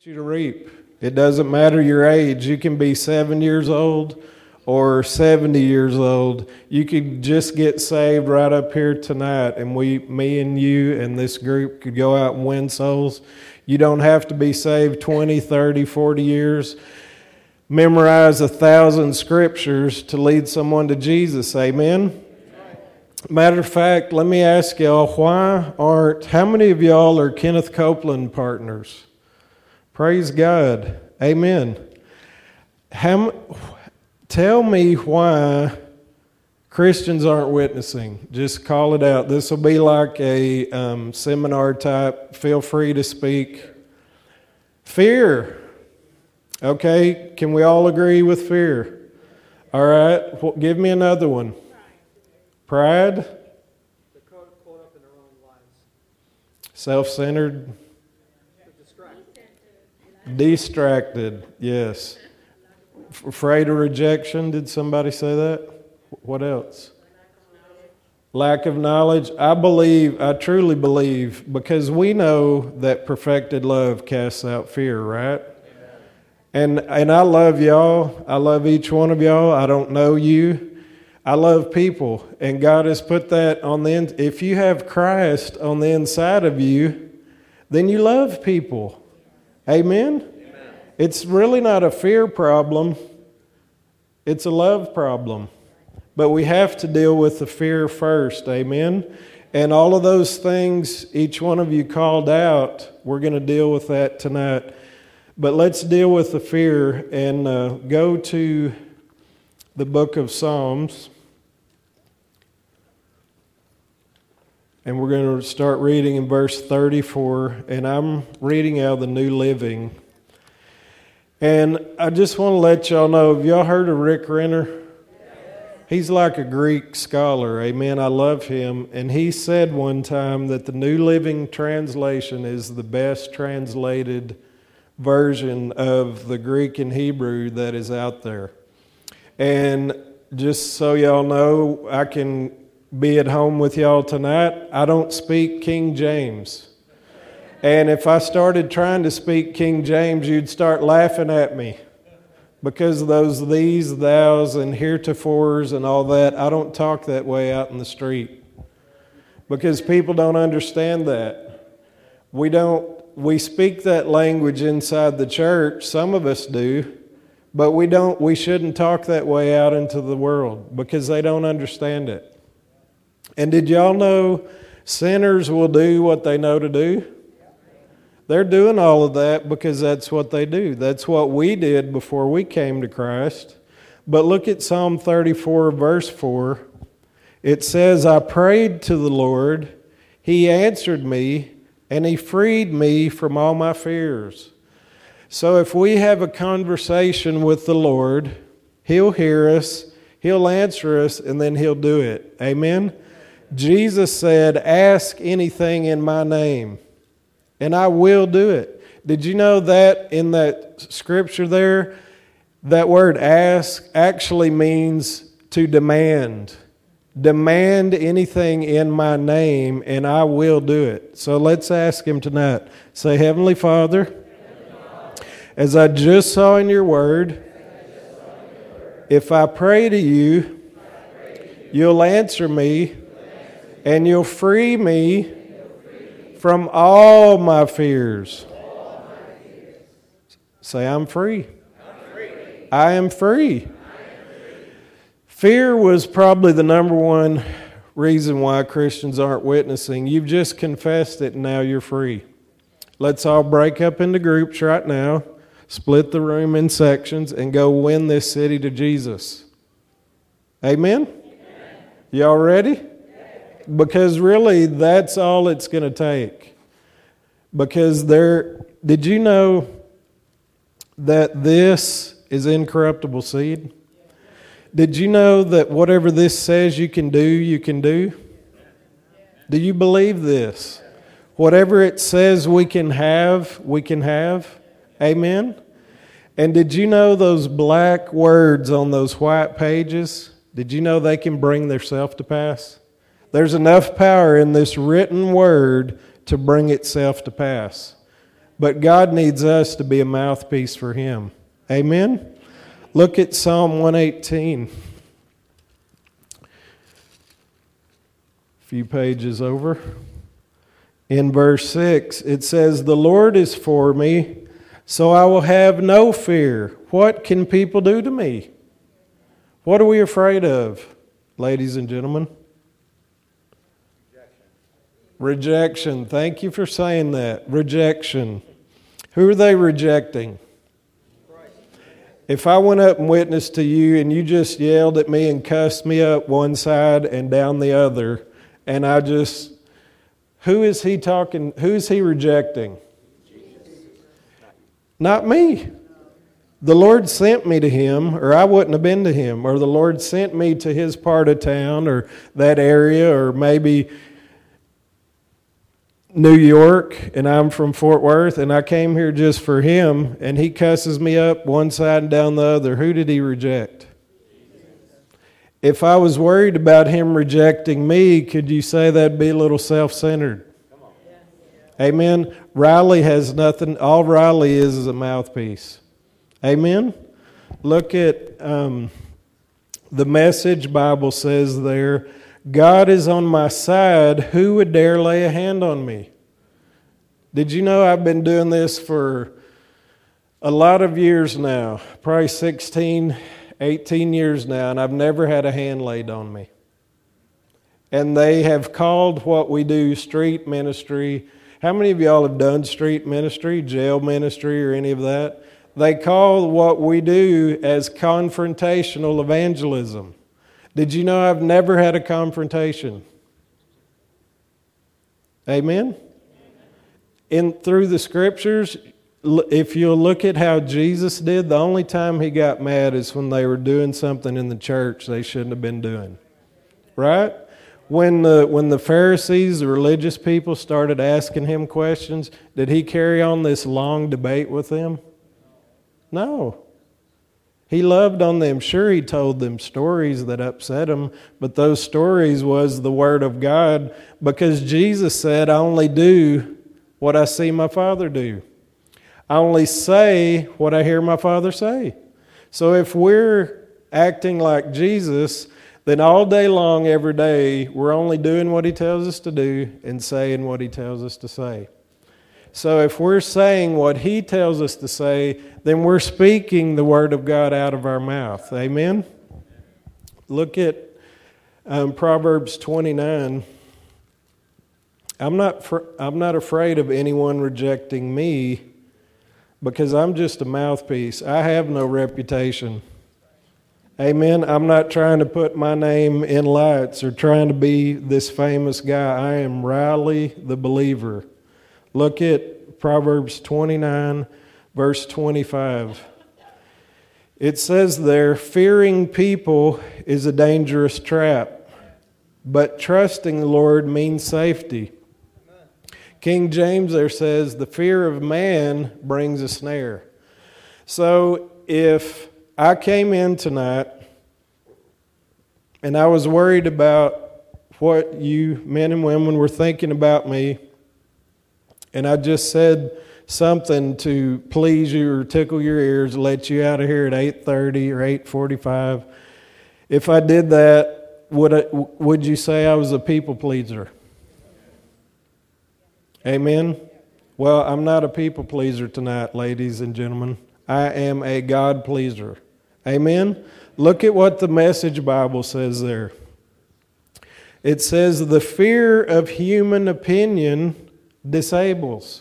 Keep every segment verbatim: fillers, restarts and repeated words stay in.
you to reap. It doesn't matter your age. You can be seven years old or seventy years old. You could just get saved right up here tonight, and we, me and you and this group could go out and win souls. You don't have to be saved twenty, thirty, forty years. Memorize a thousand scriptures to lead someone to Jesus. Amen? Matter of fact, let me ask y'all, why aren't, how many of y'all are Kenneth Copeland partners? Praise God. Amen. How, tell me why Christians aren't witnessing. Just call it out. This will be like a um, seminar type. Feel free to speak. Fear. Okay, can we all agree with fear? All right, well, give me another one. Pride. They're caught up in their own lives. Self-centered. Distracted. Distracted, yes. Afraid of rejection. Did somebody say that? What else? Lack of knowledge. I believe, I truly believe, because we know that perfected love casts out fear, right? And and I love y'all. I love each one of y'all. I don't know you. I love people. And God has put that on the end. If you have Christ on the inside of you, then you love people. Amen? Amen. It's really not a fear problem. It's a love problem. But we have to deal with the fear first. Amen? And all of those things each one of you called out, we're going to deal with that tonight. But let's deal with the fear and uh, go to the book of Psalms. And we're going to start reading in verse thirty-four. And I'm reading out of the New Living. And I just want to let y'all know, have y'all heard of Rick Renner? He's like a Greek scholar. Amen. I love him. And he said one time that the New Living Translation is the best translated version of the Greek and Hebrew that is out there. And just so y'all know, I can be at home with y'all tonight. I don't speak King James. And if I started trying to speak King James, you'd start laughing at me. Because of those these, thous, and heretofores and all that, I don't talk that way out in the street. Because people don't understand that. We don't We speak that language inside the church, some of us do, but we don't. We shouldn't talk that way out into the world because they don't understand it. And did y'all know sinners will do what they know to do? They're doing all of that because that's what they do. That's what we did before we came to Christ. But look at Psalm thirty-four, verse four. It says, I prayed to the Lord, He answered me, and He freed me from all my fears. So if we have a conversation with the Lord, He'll hear us, He'll answer us, and then He'll do it. Amen? Jesus said, ask anything in my name, and I will do it. Did you know that in that scripture there, that word ask actually means to demand. Demand anything in my name, and I will do it. So let's ask Him tonight. Say, Heavenly Father, Heavenly Father, as I just saw in your word, if I pray to you, you'll answer me, and you'll free me from all my fears. Say, I'm free. I am free. Fear was probably the number one reason why Christians aren't witnessing. You've just confessed it and now you're free. Let's all break up into groups right now, split the room in sections, and go win this city to Jesus. Amen? Amen. Y'all ready? Because really, that's all it's going to take. Because there, did you know that this is incorruptible seed? Did you know that whatever this says you can do, you can do? Do you believe this? Whatever it says we can have, we can have. Amen? And did you know those black words on those white pages, did you know they can bring themselves to pass? There's enough power in this written word to bring itself to pass. But God needs us to be a mouthpiece for Him. Amen? Look at Psalm one eighteen. A few pages over. In verse six, it says, "The Lord is for me, so I will have no fear. What can people do to me?" What are we afraid of, ladies and gentlemen? Rejection. Rejection. Thank you for saying that. Rejection. Who are they rejecting? Christ. If I went up and witnessed to you and you just yelled at me and cussed me up one side and down the other, and I just... Who is he talking, who is he rejecting? Jesus. Not me. The Lord sent me to him, or I wouldn't have been to him, or the Lord sent me to his part of town, or that area, or maybe New York, and I'm from Fort Worth, and I came here just for him, and he cusses me up one side and down the other. Who did he reject? If I was worried about him rejecting me, could you say that'd be a little self-centered? Amen. Riley has nothing. All Riley is is a mouthpiece. Amen. Look at um, the Message Bible says there, "God is on my side. Who would dare lay a hand on me?" Did you know I've been doing this for a lot of years now, probably sixteen, eighteen years now, and I've never had a hand laid on me. And they have called what we do street ministry. How many of y'all have done street ministry, jail ministry, or any of that? They call what we do as confrontational evangelism. Did you know I've never had a confrontation? Amen? In through the scriptures, if you'll look at how Jesus did, the only time he got mad is when they were doing something in the church they shouldn't have been doing. Right? When the, when the Pharisees, the religious people, started asking him questions, did he carry on this long debate with them? No. He loved on them. Sure, he told them stories that upset them, but those stories was the Word of God, because Jesus said, "I only do what I see my Father do. I only say what I hear my Father say." So if we're acting like Jesus, then all day long, every day, we're only doing what he tells us to do and saying what he tells us to say. So if we're saying what he tells us to say, then we're speaking the Word of God out of our mouth. Amen? Look at um, Proverbs twenty-nine. I'm not, fr- I'm not afraid of anyone rejecting me, because I'm just a mouthpiece. I have no reputation. Amen. I'm not trying to put my name in lights or trying to be this famous guy. I am Riley the believer. Look at Proverbs twenty-nine, verse twenty-five. It says there, "Fearing people is a dangerous trap, but trusting the Lord means safety." King James there says, "The fear of man brings a snare." So if I came in tonight and I was worried about what you men and women were thinking about me, and I just said something to please you or tickle your ears, let you out of here at eight thirty or eight forty-five, if I did that, would I, would you say I was a people pleaser? Amen? Well, I'm not a people pleaser tonight, ladies and gentlemen. I am a God pleaser. Amen? Look at what the Message Bible says there. It says, "The fear of human opinion disables."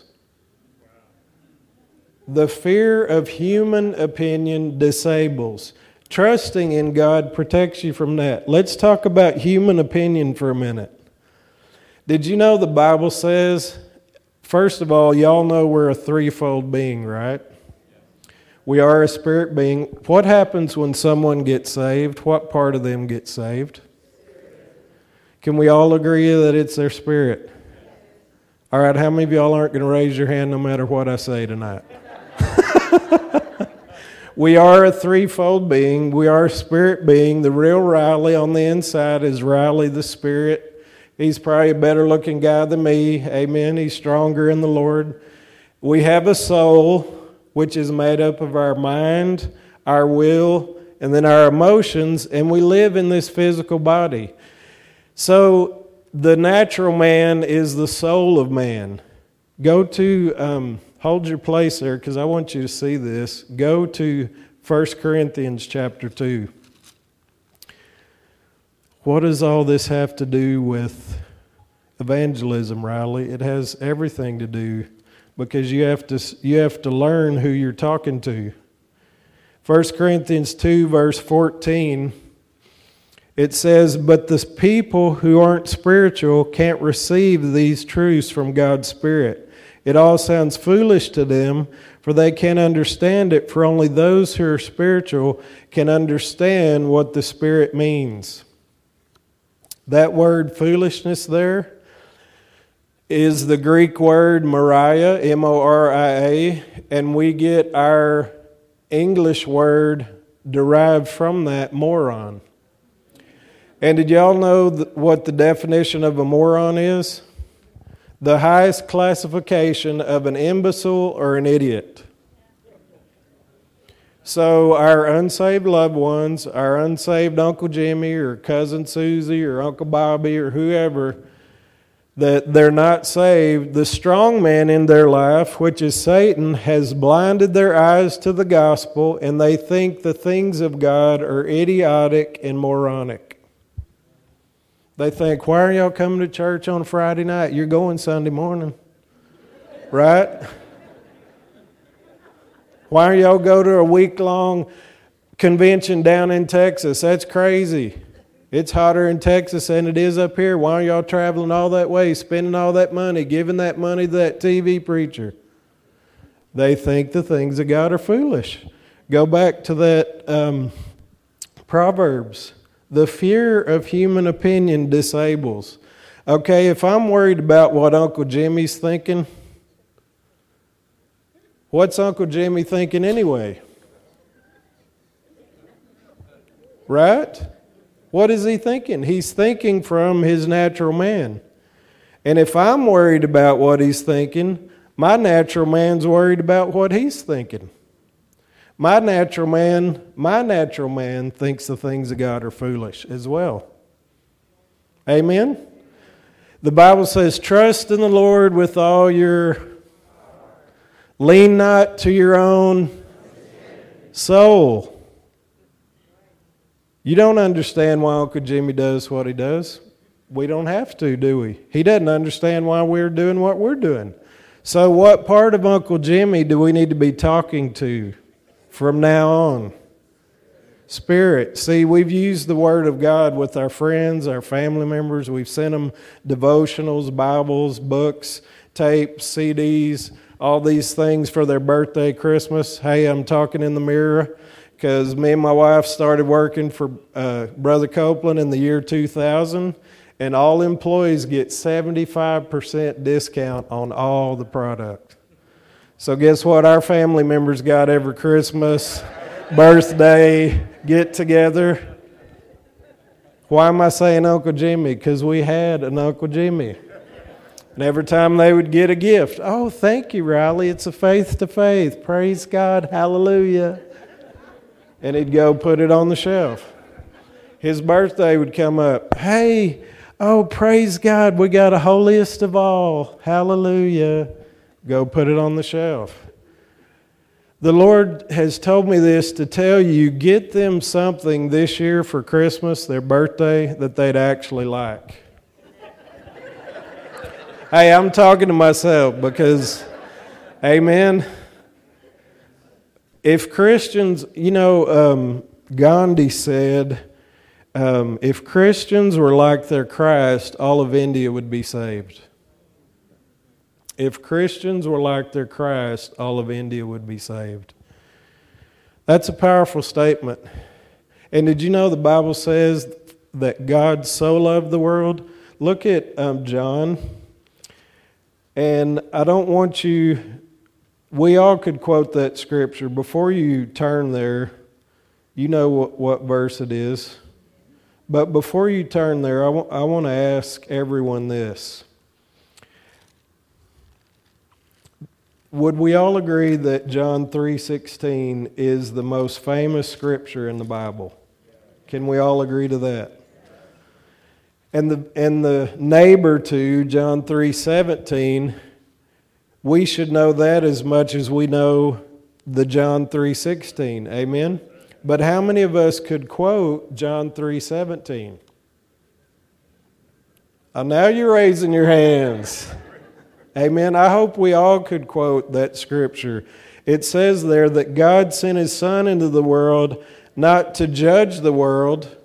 The fear of human opinion disables. Trusting in God protects you from that. Let's talk about human opinion for a minute. Did you know the Bible says, first of all, y'all know we're a threefold being, right? We are a spirit being. What happens when someone gets saved? What part of them gets saved? Can we all agree that it's their spirit? All right, how many of y'all aren't going to raise your hand no matter what I say tonight? We are a threefold being. We are a spirit being. The real Riley on the inside is Riley the Spirit. He's probably a better looking guy than me. Amen. He's stronger in the Lord. We have a soul, which is made up of our mind, our will, and then our emotions, and we live in this physical body. So the natural man is the soul of man. Go to, um, hold your place there because I want you to see this. Go to First Corinthians chapter two. What does all this have to do with evangelism, Riley? It has everything to do, because you have to you have to learn who you're talking to. First Corinthians two, verse fourteen, it says, "But the people who aren't spiritual can't receive these truths from God's Spirit. It all sounds foolish to them, for they can't understand it, for only those who are spiritual can understand what the Spirit means." That word foolishness there is the Greek word Moria, M O R I A, and we get our English word derived from that, moron. And did y'all know what the definition of a moron is? The highest classification of an imbecile or an idiot. So our unsaved loved ones, our unsaved Uncle Jimmy or Cousin Susie or Uncle Bobby or whoever, that they're not saved, the strong man in their life, which is Satan, has blinded their eyes to the gospel, and they think the things of God are idiotic and moronic. They think, why are y'all coming to church on Friday night? You're going Sunday morning, right? Why don't y'all go to a week-long convention down in Texas? That's crazy. It's hotter in Texas than it is up here. Why are y'all traveling all that way, spending all that money, giving that money to that T V preacher? They think the things of God are foolish. Go back to that um, Proverbs. The fear of human opinion disables. Okay, if I'm worried about what Uncle Jimmy's thinking, what's Uncle Jimmy thinking anyway? Right? What is he thinking? He's thinking from his natural man. And if I'm worried about what he's thinking, my natural man's worried about what he's thinking. My natural man, my natural man thinks the things of God are foolish as well. Amen? The Bible says, trust in the Lord with all your, lean not to your own soul. You don't understand why Uncle Jimmy does what he does. We don't have to, do we? He doesn't understand why we're doing what we're doing. So what part of Uncle Jimmy do we need to be talking to from now on? Spirit. See, we've used the Word of God with our friends, our family members. We've sent them devotionals, Bibles, books, tapes, C Ds, all these things for their birthday, Christmas. Hey, I'm talking in the mirror because me and my wife started working for uh, Brother Copeland in the year two thousand, and all employees get seventy-five percent discount on all the product. So guess what our family members got every Christmas, birthday, get together? Why am I saying Uncle Jimmy? Because we had an Uncle Jimmy. And every time they would get a gift, oh, thank you, Riley. It's a faith to faith. Praise God. Hallelujah. And he'd go put it on the shelf. His birthday would come up. Hey, oh, praise God. We got a holiest of all. Hallelujah. Go put it on the shelf. The Lord has told me this to tell you, get them something this year for Christmas, their birthday, that they'd actually like. Hey, I'm talking to myself because, amen, if Christians, you know, um, Gandhi said, um, if Christians were like their Christ, all of India would be saved. If Christians were like their Christ, all of India would be saved. That's a powerful statement. And did you know the Bible says that God so loved the world? Look at um, John. And I don't want you, we all could quote that scripture. Before you turn there, you know what, what verse it is. But before you turn there, I, w- I want to ask everyone this. would we all agree that John three sixteen is the most famous scripture in the Bible? Can we all agree to that? And the and the neighbor to John three seventeen, we should know that as much as we know the John three sixteen. Amen? But how many of us could quote John three seventeen? Oh, now you're raising your hands. Amen. I hope we all could quote that scripture. It says there that God sent His Son into the world not to judge the world,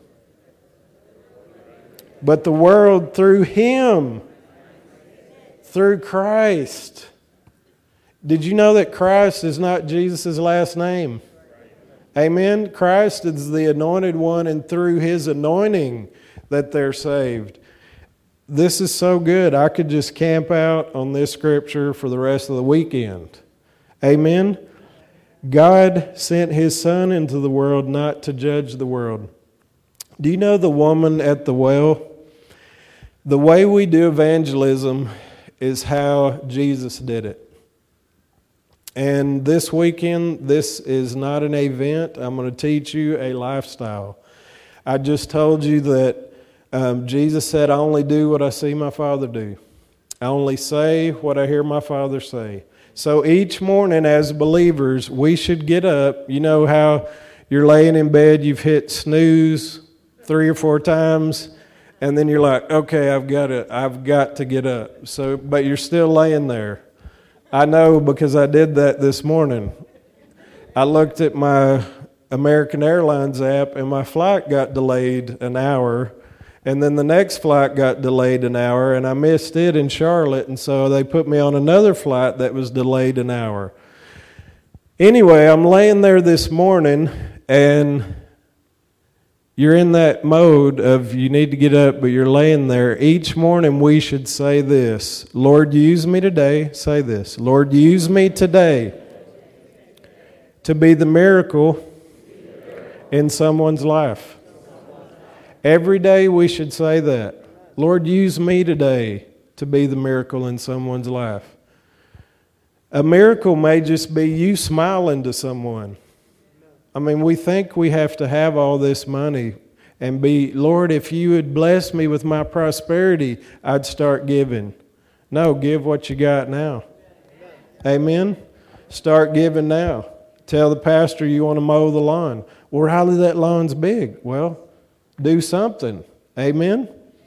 but the world through Him, through Christ. Did you know that Christ is not Jesus' last name? Amen. Christ is the anointed one, and through His anointing that they're saved. This is so good. I could just camp out on this scripture for the rest of the weekend. Amen. God sent His Son into the world not to judge the world. Do you know the woman at the well? The way we do evangelism is how Jesus did it. And this weekend, this is not an event. I'm going to teach you a lifestyle. I just told you that um, Jesus said, I only do what I see my Father do. I only say what I hear my Father say. So each morning as believers, we should get up. You know how you're laying in bed, you've hit snooze three or four times, and then you're like, okay, I've got to, I've got to get up. So, but you're still laying there. I know because I did that this morning. I looked at my American Airlines app and my flight got delayed an hour, and then the next flight got delayed an hour, and I missed it in Charlotte, and so they put me on another flight that was delayed an hour. Anyway, I'm laying there this morning, and you're in that mode of you need to get up, but you're laying there. Each morning we should say this, Lord, use me today. Say this, Lord, use me today to be the miracle in someone's life. Every day we should say that. Lord, use me today to be the miracle in someone's life. A miracle may just be you smiling to someone. I mean, we think we have to have all this money and be, Lord, if you would bless me with my prosperity, I'd start giving. No, give what you got now. Amen? Start giving now. Tell the pastor you want to mow the lawn. Well, Riley, that lawn's big. Well, do something. Amen?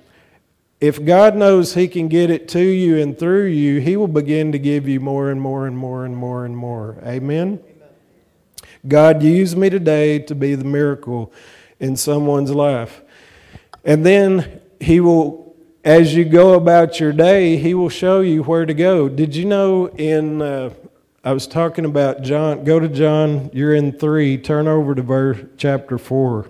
If God knows He can get it to you and through you, He will begin to give you more and more and more and more and more. Amen? God, use me today to be the miracle in someone's life. And then He will, as you go about your day, He will show you where to go. Did you know in, uh, I was talking about John, go to John, you're in three, turn over to verse chapter four.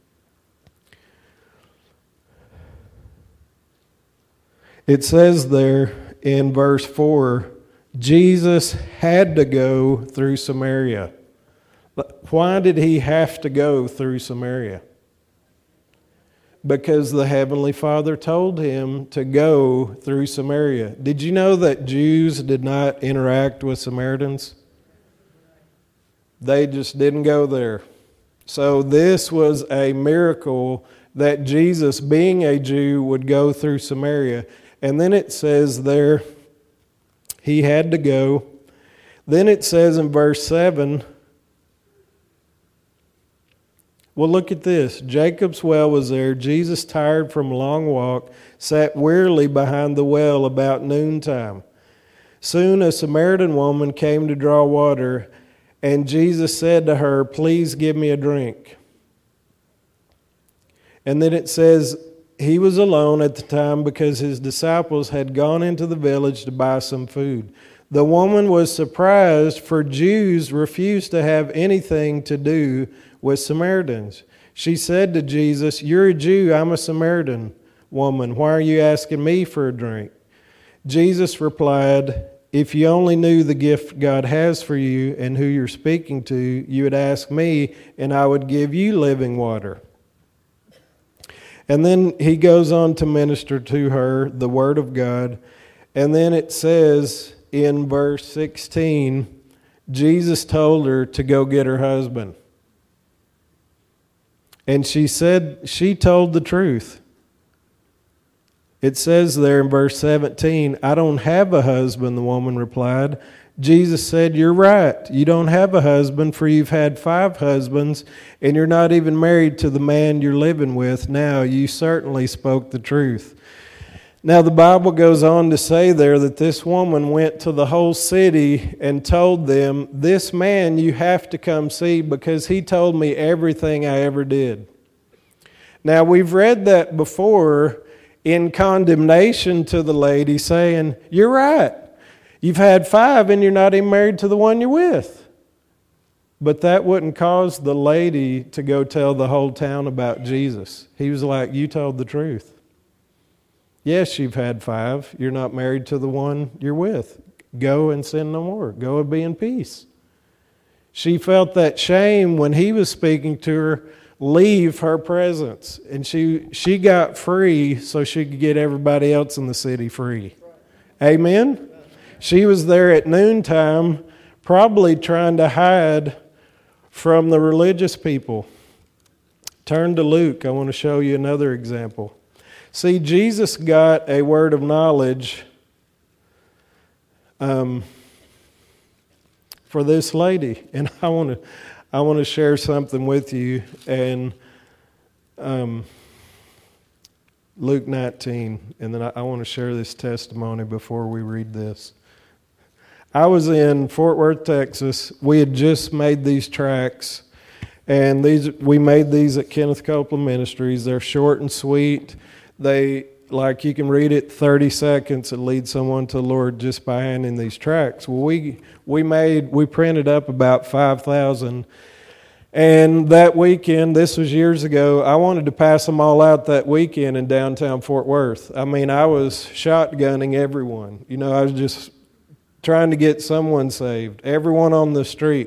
It says there in verse four, Jesus had to go through Samaria. Why did He have to go through Samaria? Because the Heavenly Father told Him to go through Samaria. Did you know that Jews did not interact with Samaritans? They just didn't go there. So this was a miracle that Jesus, being a Jew, would go through Samaria. And then it says there, He had to go. Then it says in verse seven, well, look at this. Jacob's well was there. Jesus, tired from a long walk, sat wearily behind the well about noontime. Soon a Samaritan woman came to draw water, and Jesus said to her, please give me a drink. And then it says, He was alone at the time because His disciples had gone into the village to buy some food. The woman was surprised, for Jews refused to have anything to do with Samaritans. She said to Jesus, you're a Jew, I'm a Samaritan woman. Why are you asking me for a drink? Jesus replied, if you only knew the gift God has for you and who you're speaking to, you would ask me, and I would give you living water. And then He goes on to minister to her the Word of God. And then it says in verse sixteen, Jesus told her to go get her husband. And she said, she told the truth. It says there in verse seventeen, I don't have a husband, the woman replied. Jesus said, you're right. You don't have a husband, for you've had five husbands, and you're not even married to the man you're living with now. You certainly spoke the truth. Now, the Bible goes on to say there that this woman went to the whole city and told them, this man you have to come see because he told me everything I ever did. Now, we've read that before in condemnation to the lady, saying, you're right. You've had five and you're not even married to the one you're with. But that wouldn't cause the lady to go tell the whole town about Jesus. He was like, you told the truth. Yes, you've had five. You're not married to the one you're with. Go and sin no more. Go and be in peace. She felt that shame when he was speaking to her leave her presence. And she, she got free so she could get everybody else in the city free. Amen? She was there at noontime, probably trying to hide from the religious people. Turn to Luke. I want to show you another example. See, Jesus got a word of knowledge um, for this lady, and I want to, I want to share something with you. And um, Luke nineteen, and then I, I want to share this testimony before we read this. I was in Fort Worth, Texas. We had just made these tracts, and these we made these at Kenneth Copeland Ministries. They're short and sweet. They, like you can read it thirty seconds and lead someone to the Lord just by handing these tracts. Well, we we made we printed up about five thousand, and that weekend, this was years ago, I wanted to pass them all out that weekend in downtown Fort Worth. I mean, I was shotgunning everyone. You know, I was just trying to get someone saved, everyone on the street.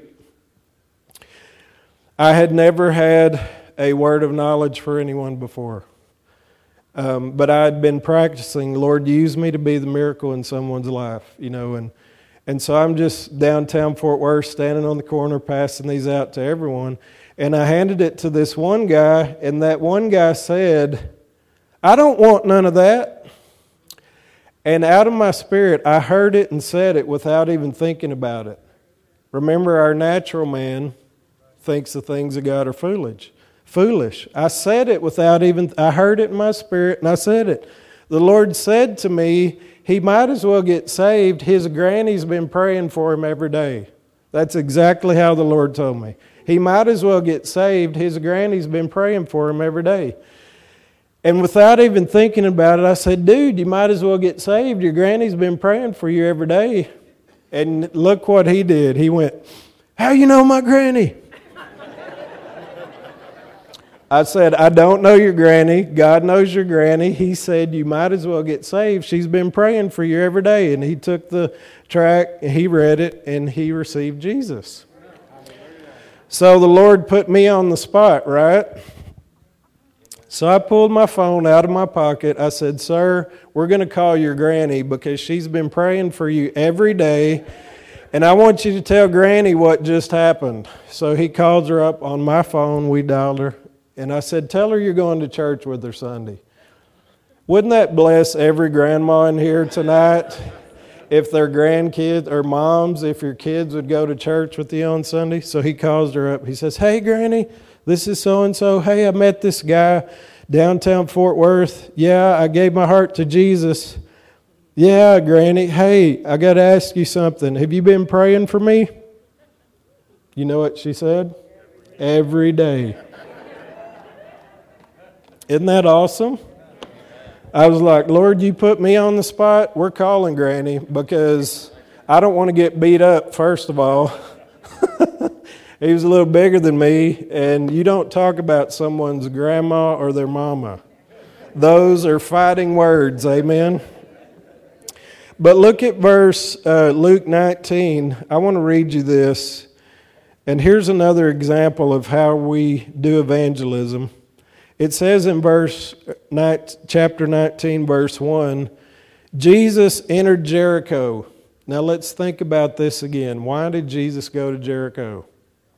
I had never had a word of knowledge for anyone before. Um, but I had been practicing, Lord, use me to be the miracle in someone's life, you know. And, and so I'm just downtown Fort Worth, standing on the corner, passing these out to everyone. And I handed it to this one guy, and that one guy said, I don't want none of that. And out of my spirit, I heard it and said it without even thinking about it. Remember, our natural man thinks the things of God are foolish. Foolish. I said it without even, I heard it in my spirit and I said it. The Lord said to me, he might as well get saved. His granny's been praying for him every day. That's exactly how the Lord told me. He might as well get saved. His granny's been praying for him every day. And without even thinking about it, I said, dude, you might as well get saved. Your granny's been praying for you every day. And look what he did. He went, how you know my granny? I said, I don't know your granny. God knows your granny. He said, you might as well get saved. She's been praying for you every day. And he took the tract, and he read it, and he received Jesus. So the Lord put me on the spot, right? So I pulled my phone out of my pocket. I said, sir, we're going to call your granny because she's been praying for you every day. And I want you to tell granny what just happened. So he calls her up on my phone. We dialed her. And I said, tell her you're going to church with her Sunday. Wouldn't that bless every grandma in here tonight? If their grandkids or moms, if your kids would go to church with you on Sunday. So he calls her up. He says, hey, granny. This is so-and-so. Hey, I met this guy downtown Fort Worth. Yeah, I gave my heart to Jesus. Yeah, Granny. Hey, I got to ask you something. Have you been praying for me? You know what she said? Every day. Isn't that awesome? I was like, Lord, you put me on the spot. We're calling Granny because I don't want to get beat up, first of all. He was a little bigger than me, and you don't talk about someone's grandma or their mama. Those are fighting words, amen? But look at verse uh, Luke nineteen. I want to read you this. And here's another example of how we do evangelism. It says in verse chapter nineteen, verse one, Jesus entered Jericho. Now let's think about this again. Why did Jesus go to Jericho?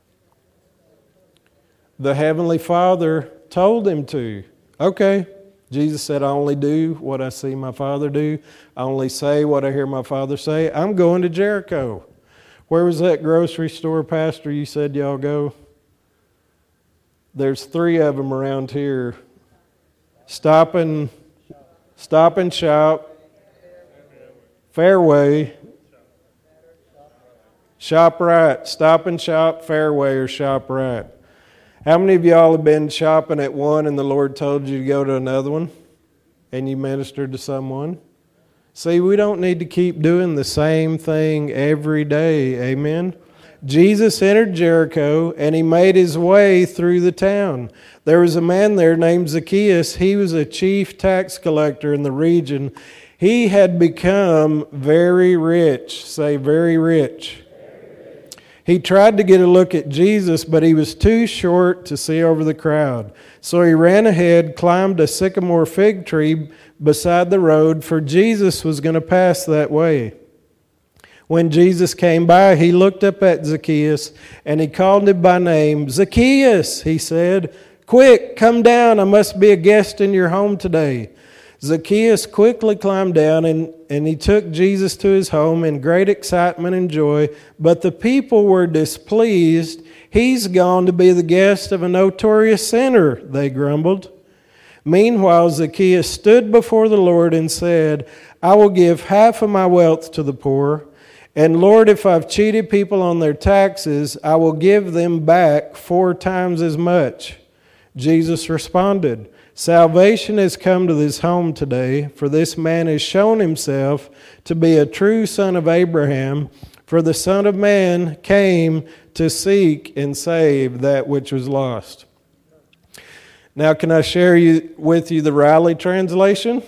The Heavenly Father told him to. Okay, Jesus said, I only do what I see my Father do. I only say what I hear my Father say. I'm going to Jericho. Where was that grocery store, Pastor, you said y'all go? There's three of them around here. Stop and, stop and Shop, Fairway, Shop Right. Stop and Shop, Fairway, or Shop Right. How many of y'all have been shopping at one and the Lord told you to go to another one and you ministered to someone? See, we don't need to keep doing the same thing every day. Amen? Jesus entered Jericho and he made his way through the town. There was a man there named Zacchaeus. He was a chief tax collector in the region. He had become very rich. Say, very rich. He tried to get a look at Jesus, but he was too short to see over the crowd. So he ran ahead, climbed a sycamore fig tree beside the road, for Jesus was going to pass that way. When Jesus came by, he looked up at Zacchaeus, and he called him by name. Zacchaeus, he said, quick, come down. I must be a guest in your home today. Zacchaeus quickly climbed down and, and he took Jesus to his home in great excitement and joy. But the people were displeased. He's gone to be the guest of a notorious sinner, they grumbled. Meanwhile, Zacchaeus stood before the Lord and said, I will give half of my wealth to the poor. And Lord, if I've cheated people on their taxes, I will give them back four times as much. Jesus responded, Salvation has come to this home today, for this man has shown himself to be a true son of Abraham, for the Son of Man came to seek and save that which was lost. Now, can I share you, with you the Riley translation?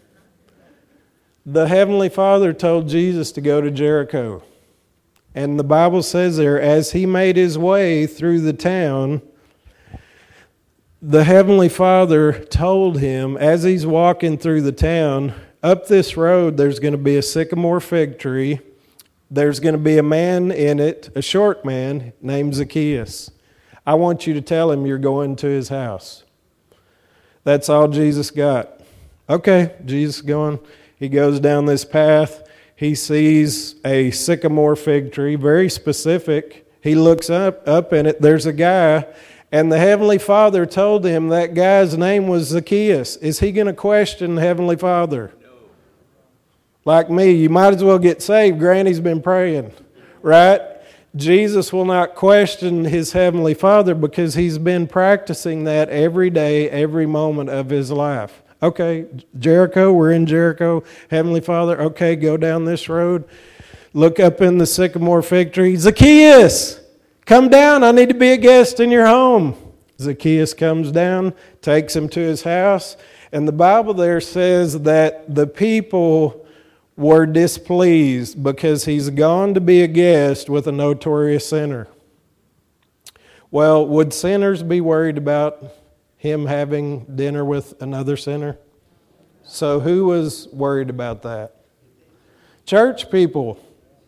The Heavenly Father told Jesus to go to Jericho. And the Bible says there, as he made his way through the town, the Heavenly Father told him, as he's walking through the town, up this road there's going to be a sycamore fig tree. There's going to be a man in it, a short man named Zacchaeus. I want you to tell him you're going to his house. That's all Jesus got. Okay, Jesus going. He goes down this path. He sees a sycamore fig tree, very specific. He looks up, up in it. There's a guy. And the Heavenly Father told him that guy's name was Zacchaeus. Is he going to question the Heavenly Father? No. Like me, you might as well get saved. Granny's been praying, right? Jesus will not question his Heavenly Father because he's been practicing that every day, every moment of his life. Okay, Jericho, we're in Jericho. Heavenly Father, okay, go down this road. Look up in the sycamore fig tree. Zacchaeus! Come down, I need to be a guest in your home. Zacchaeus comes down, takes him to his house, and the Bible there says that the people were displeased because he's gone to be a guest with a notorious sinner. Well, would sinners be worried about him having dinner with another sinner? So who was worried about that? Church people.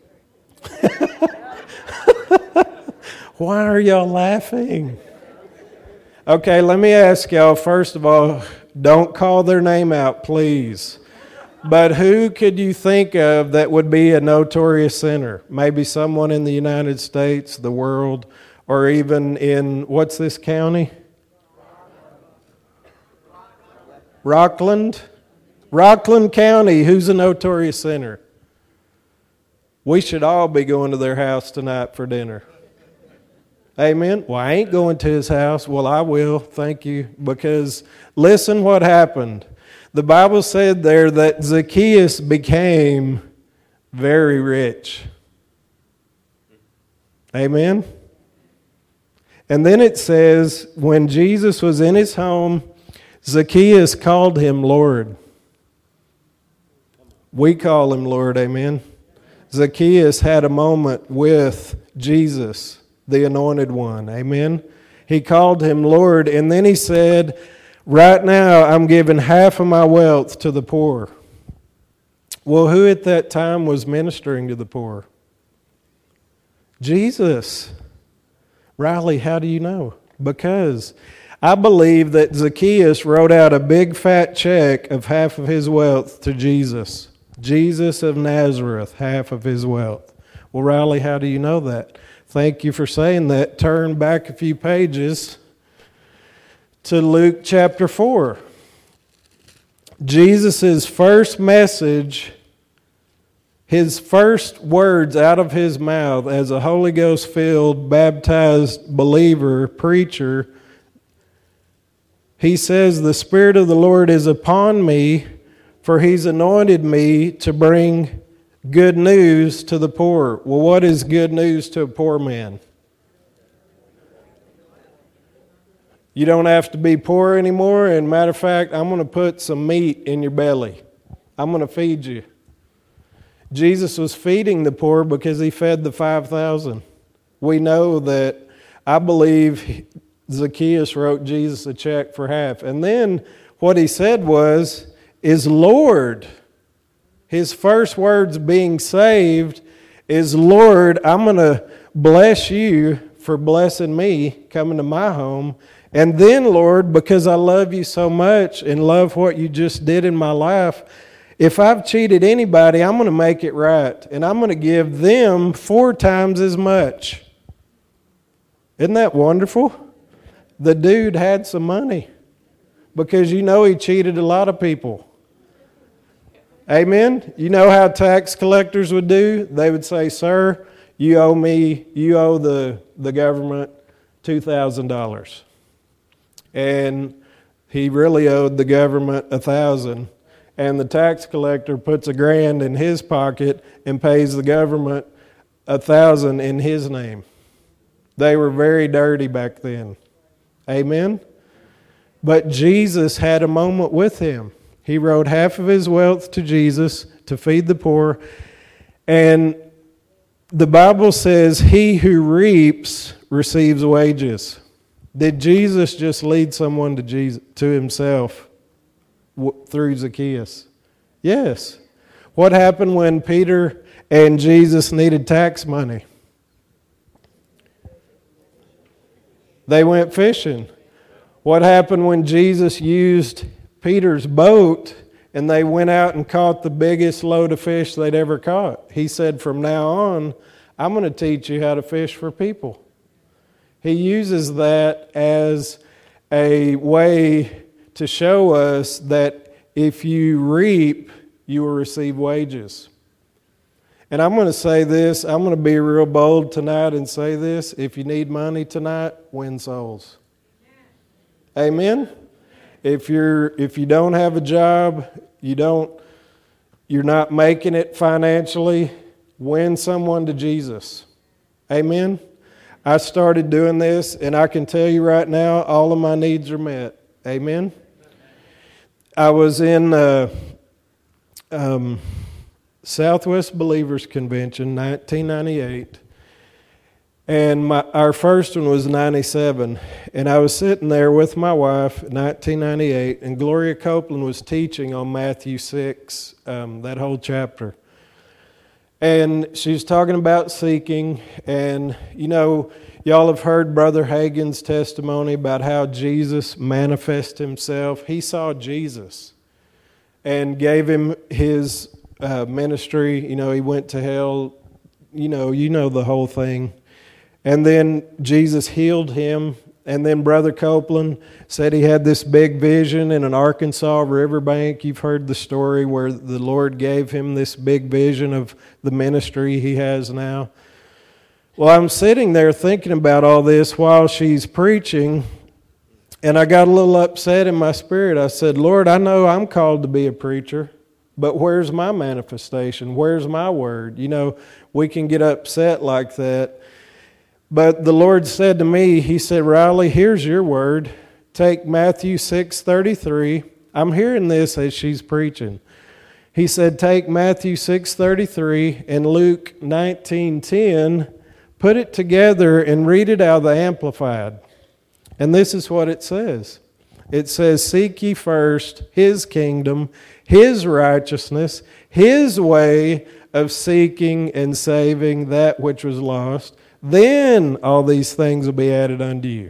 Why are y'all laughing? Okay, let me ask y'all, first of all, don't call their name out, please. But who could you think of that would be a notorious sinner? Maybe someone in the United States, the world, or even in, what's this county? Rockland? Rockland County, who's a notorious sinner? We should all be going to their house tonight for dinner. Amen. Well, I ain't going to his house. Well, I will. Thank you. Because listen what happened. The Bible said there that Zacchaeus became very rich. Amen. And then it says, when Jesus was in his home, Zacchaeus called him Lord. We call him Lord. Amen. Zacchaeus had a moment with Jesus, the Anointed One. Amen. He called him Lord, and then he said, right now I'm giving half of my wealth to the poor. Well, who at that time was ministering to the poor? Jesus. Riley, how do you know? Because I believe that Zacchaeus wrote out a big fat check of half of his wealth to Jesus. Jesus of Nazareth, half of his wealth. Well, Riley, how do you know that? Thank you for saying that. Turn back a few pages to Luke chapter four. Jesus' first message, his first words out of his mouth as a Holy Ghost-filled, baptized believer, preacher, he says, "The Spirit of the Lord is upon me, for he's anointed me to bring good news to the poor." Well, what is good news to a poor man? You don't have to be poor anymore. And matter of fact, I'm going to put some meat in your belly. I'm going to feed you. Jesus was feeding the poor because he fed the five thousand. We know that, I believe Zacchaeus wrote Jesus a check for half. And then what he said was, is Lord. His first words being saved is, Lord, I'm going to bless you for blessing me, coming to my home. And then, Lord, because I love you so much and love what you just did in my life, if I've cheated anybody, I'm going to make it right. And I'm going to give them four times as much. Isn't that wonderful? The dude had some money because you know he cheated a lot of people. Amen? You know how tax collectors would do? They would say, sir, you owe me, you owe the, the government two thousand dollars. And he really owed the government one thousand dollars. And the tax collector puts a grand in his pocket and pays the government one thousand dollars in his name. They were very dirty back then. Amen? But Jesus had a moment with him. He wrote half of his wealth to Jesus to feed the poor. And the Bible says, he who reaps receives wages. Did Jesus just lead someone to Jesus, to himself through Zacchaeus? Yes. What happened when Peter and Jesus needed tax money? They went fishing. What happened when Jesus used Peter's boat and they went out and caught the biggest load of fish they'd ever caught? He said, from now on, I'm going to teach you how to fish for people. He uses that as a way to show us that if you reap, you will receive wages. And I'm going to say this, I'm going to be real bold tonight and say this. If you need money tonight, win souls. Amen? If you're if you don't have a job, you don't you're not making it financially, win someone to Jesus. Amen? I started doing this, and I can tell you right now, all of my needs are met. Amen? I was in uh, um, Southwest Believers Convention, nineteen ninety-eight, and my, our first one was ninety-seven, and I was sitting there with my wife, nineteen ninety-eight, and Gloria Copeland was teaching on Matthew six, um, that whole chapter. And she was talking about seeking, and, you know, y'all have heard Brother Hagin's testimony about how Jesus manifested himself. He saw Jesus and gave him his uh, ministry. You know, he went to hell. You know, you know the whole thing. And then Jesus healed him. And then Brother Copeland said he had this big vision in an Arkansas riverbank. You've heard the story where the Lord gave him this big vision of the ministry he has now. Well, I'm sitting there thinking about all this while she's preaching, and I got a little upset in my spirit. I said, Lord, I know I'm called to be a preacher, but where's my manifestation? Where's my word? You know, we can get upset like that. But the Lord said to me, he said, Riley, here's your word. Take Matthew six thirty-three. I'm hearing this as she's preaching. He said, take Matthew six thirty-three and Luke nineteen ten, put it together and read it out of the Amplified. And this is what it says. It says, seek ye first His kingdom, His righteousness, His way of seeking and saving that which was lost. Then all these things will be added unto you.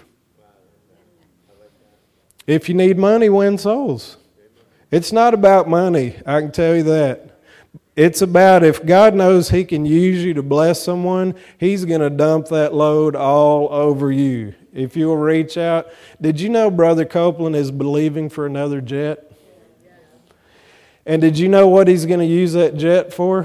If you need money, win souls. It's not about money, I can tell you that. It's about if God knows He can use you to bless someone, He's going to dump that load all over you. If you'll reach out. Did you know Brother Copeland is believing for another jet? And did you know what he's going to use that jet for?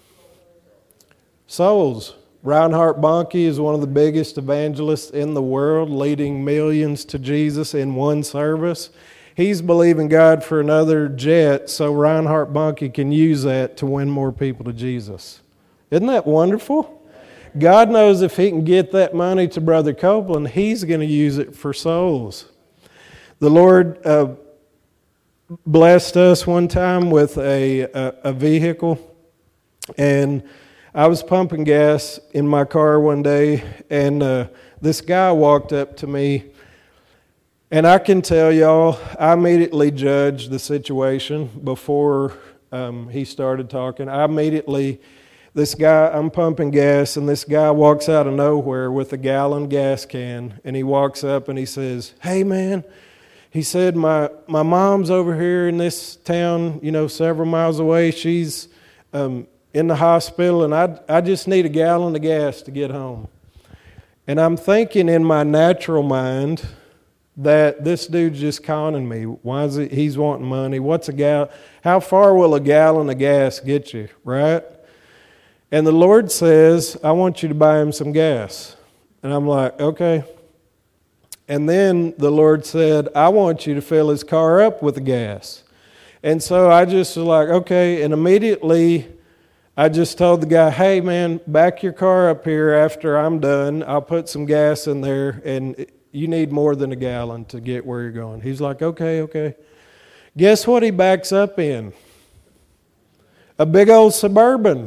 Souls. Reinhard Bonnke is one of the biggest evangelists in the world, leading millions to Jesus in one service. He's believing God for another jet so Reinhard Bonnke can use that to win more people to Jesus. Isn't that wonderful? God knows if He can get that money to Brother Copeland, He's going to use it for souls. The Lord uh, blessed us one time with a, a, a vehicle, and I was pumping gas in my car one day, and uh, this guy walked up to me. And I can tell y'all, I immediately judged the situation before um, he started talking. I immediately, this guy, I'm pumping gas, and this guy walks out of nowhere with a gallon gas can, and he walks up and he says, "Hey man," he said, my, my mom's over here in this town, you know, several miles away. She's um, in the hospital, and I, I just need a gallon of gas to get home. And I'm thinking in my natural mind that this dude's just conning me. Why is it he's wanting money? What's a gal? How far will a gallon of gas get you, right? And the Lord says, I want you to buy him some gas. And I'm like, okay. And then the Lord said, I want you to fill his car up with the gas. And so I just was like, okay. And immediately I just told the guy, hey man, back your car up here after I'm done. I'll put some gas in there, and you need more than a gallon to get where you're going. He's like, okay, okay. Guess what he backs up in? A big old Suburban.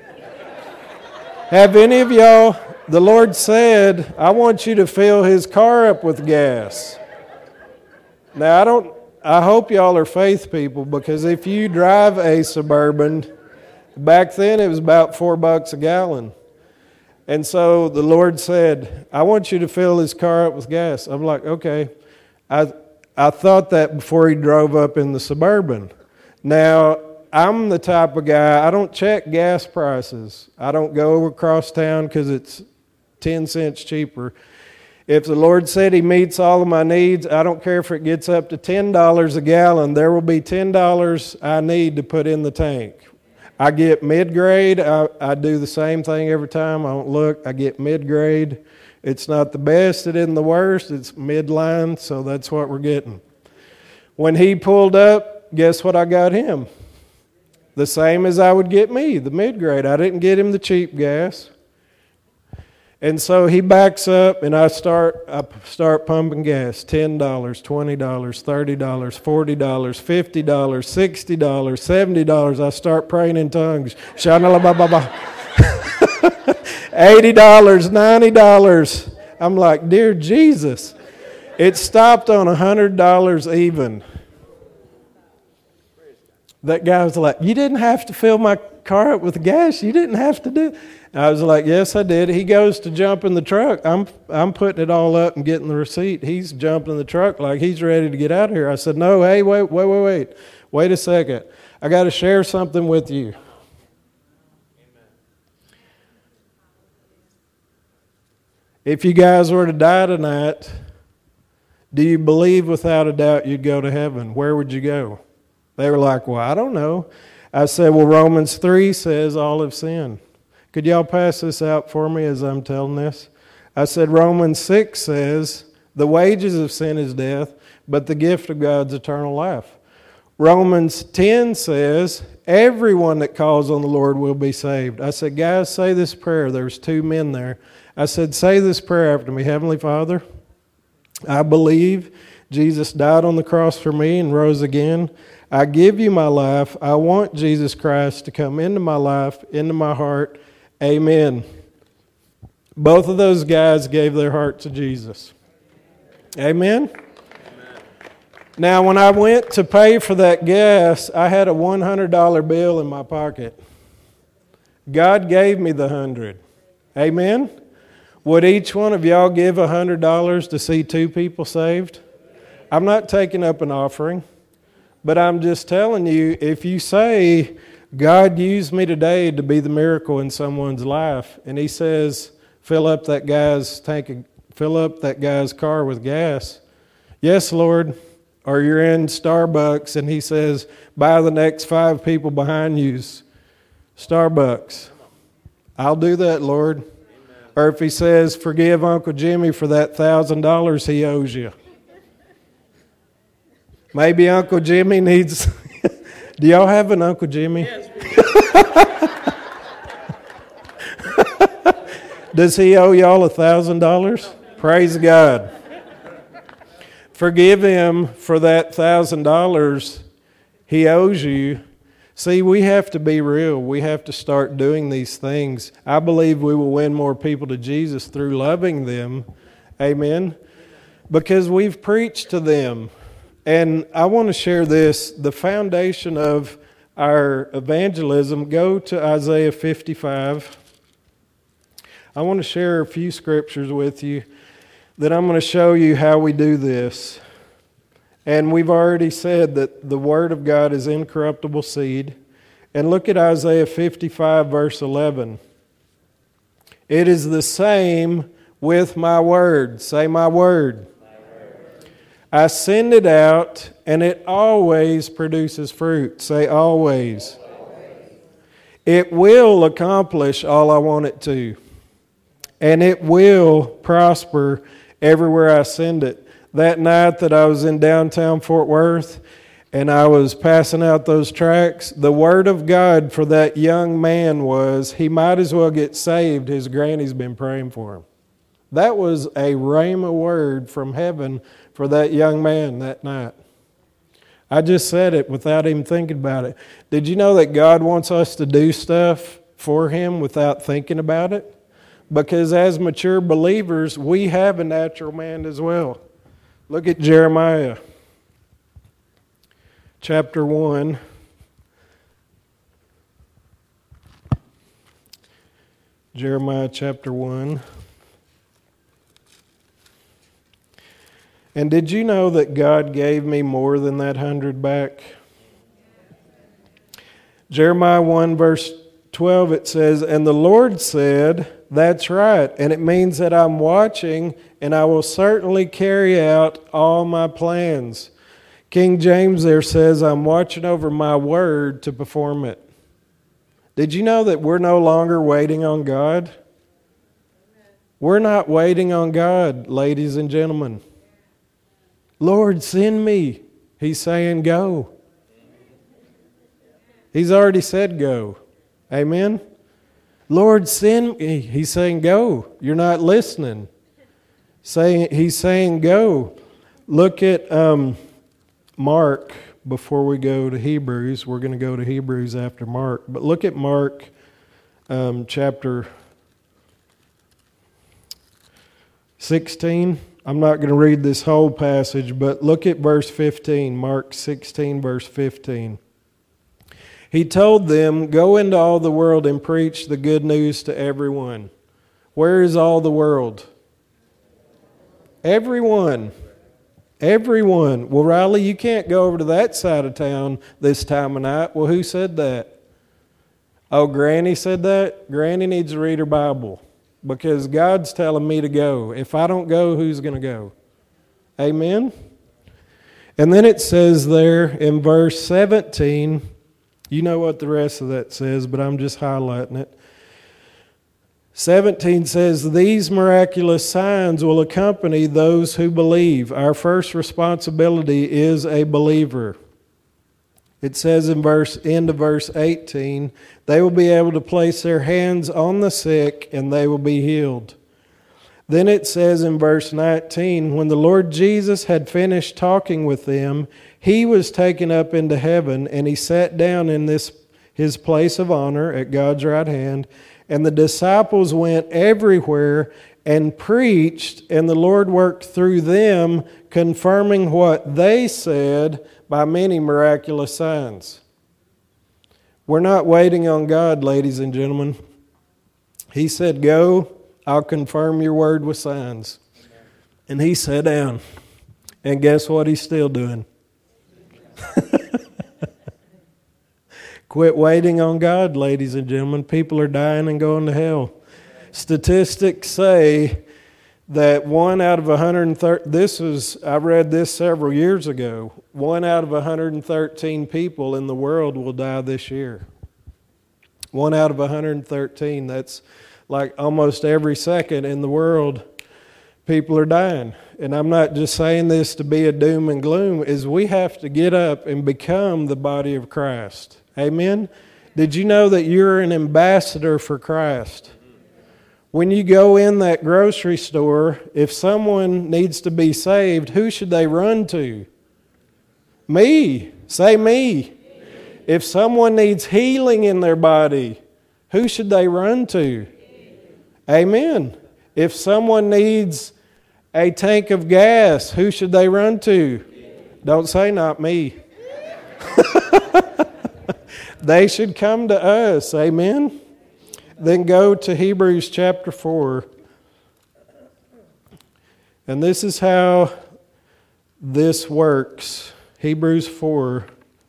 Have any of y'all, the Lord said, I want you to fill his car up with gas. Now, I don't, I hope y'all are faith people, because if you drive a Suburban, back then it was about four bucks a gallon. And so the Lord said, I want you to fill his car up with gas. I'm like, okay. I I thought that before he drove up in the Suburban. Now, I'm the type of guy, I don't check gas prices. I don't go across town because it's ten cents cheaper. If the Lord said he meets all of my needs, I don't care if it gets up to ten dollars a gallon. There will be ten dollars I need to put in the tank. I get mid-grade. I, I do the same thing every time. I don't look. I get mid-grade. It's not the best. It isn't the worst. It's midline, so that's what we're getting. When he pulled up, guess what I got him? The same as I would get me, the mid-grade. I didn't get him the cheap gas. And so he backs up, and I start I start pumping gas. ten dollars, twenty dollars, thirty dollars, forty dollars, fifty dollars, sixty dollars, seventy dollars. I start praying in tongues. eighty dollars, ninety dollars. I'm like, dear Jesus. It stopped on one hundred dollars even. That guy was like, you didn't have to fill my car up with gas. You didn't have to do it. I was like, yes, I did. He goes to jump in the truck. I'm I'm putting it all up and getting the receipt. He's jumping in the truck like he's ready to get out of here. I said, no, hey, wait, wait, wait, wait. Wait a second. I got to share something with you. Amen. If you guys were to die tonight, do you believe without a doubt you'd go to heaven? Where would you go? They were like, well, I don't know. I said, well, Romans three says all have sinned. Could y'all pass this out for me as I'm telling this? I said, Romans six says, the wages of sin is death, but the gift of God's eternal life. Romans ten says, everyone that calls on the Lord will be saved. I said, guys, say this prayer. There's two men there. I said, say this prayer after me. Heavenly Father, I believe Jesus died on the cross for me and rose again. I give you my life. I want Jesus Christ to come into my life, into my heart. Amen. Both of those guys gave their heart to Jesus. Amen? Amen. Now, when I went to pay for that gas, I had a one hundred dollar bill in my pocket. God gave me the hundred. Amen? Would each one of y'all give a hundred dollars to see two people saved? I'm not taking up an offering, but I'm just telling you, if you say, God used me today to be the miracle in someone's life, and He says, fill up that guy's tank, of, fill up that guy's car with gas. Yes, Lord. Or you're in Starbucks and He says, buy the next five people behind you's Starbucks. I'll do that, Lord. Amen. Or if He says, forgive Uncle Jimmy for that thousand dollars he owes you. Maybe Uncle Jimmy needs... Do y'all have an Uncle Jimmy? Yes. Does he owe y'all a thousand dollars? Praise God. Forgive him for that thousand dollars he owes you. See, we have to be real. We have to start doing these things. I believe we will win more people to Jesus through loving them. Amen. Because we've preached to them. And I want to share this. The foundation of our evangelism, go to Isaiah fifty-five. I want to share a few scriptures with you that I'm going to show you how we do this. And we've already said that the Word of God is incorruptible seed. And look at Isaiah fifty-five, verse eleven. It is the same with my word. Say my word. I send it out, and it always produces fruit. Say always. always. It will accomplish all I want it to. And it will prosper everywhere I send it. That night that I was in downtown Fort Worth, and I was passing out those tracts, the word of God for that young man was, he might as well get saved. His granny's been praying for him. That was a rhema word from heaven for that young man that night. I just said it without even thinking about it. Did you know that God wants us to do stuff for Him without thinking about it? Because as mature believers, we have a natural man as well. Look at Jeremiah chapter one. Jeremiah chapter one. And did you know that God gave me more than that hundred back? Jeremiah one verse twelve, it says, and the Lord said, that's right. And it means that I'm watching and I will certainly carry out all my plans. King James there says, I'm watching over my word to perform it. Did you know that we're no longer waiting on God? We're not waiting on God, ladies and gentlemen. Lord, send me. He's saying go. He's already said go. Amen? Lord, send me. He's saying go. You're not listening. Saying, he's saying go. Look at um, Mark before we go to Hebrews. We're going to go to Hebrews after Mark. But look at Mark um, chapter sixteen. I'm not going to read this whole passage, but look at verse fifteen. Mark sixteen, verse fifteen. He told them, go into all the world and preach the good news to everyone. Where is all the world? Everyone. Everyone. Well, Riley, you can't go over to that side of town this time of night. Well, who said that? Oh, Granny said that? Granny needs to read her Bible because God's telling me to go. If I don't go, who's going to go? Amen? And then it says there in verse seventeen, you know what the rest of that says, but I'm just highlighting it. seventeen says, these miraculous signs will accompany those who believe. Our first responsibility is a believer. It says in verse end of verse eighteen, they will be able to place their hands on the sick and they will be healed. Then it says in verse nineteen, when the Lord Jesus had finished talking with them, He was taken up into heaven and He sat down in this His place of honor at God's right hand. And the disciples went everywhere and preached, and the Lord worked through them, confirming what they said by many miraculous signs. We're not waiting on God, ladies and gentlemen. He said, go, I'll confirm your word with signs. And he sat down. And guess what he's still doing? Quit waiting on God, ladies and gentlemen. People are dying and going to hell. Statistics say that one out of one hundred thirty, this was, I read this several years ago, one out of one hundred thirteen people in the world will die this year. One out of one hundred thirteen, that's like almost every second in the world, people are dying. And I'm not just saying this to be a doom and gloom, is we have to get up and become the body of Christ. Amen? Did you know that you're an ambassador for Christ? When you go in that grocery store, if someone needs to be saved, who should they run to? Me. Say me. If someone needs healing in their body, who should they run to? Amen. If someone needs a tank of gas, who should they run to? Don't say not me. They should come to us. Amen. Then go to Hebrews chapter four. And this is how this works. Hebrews four,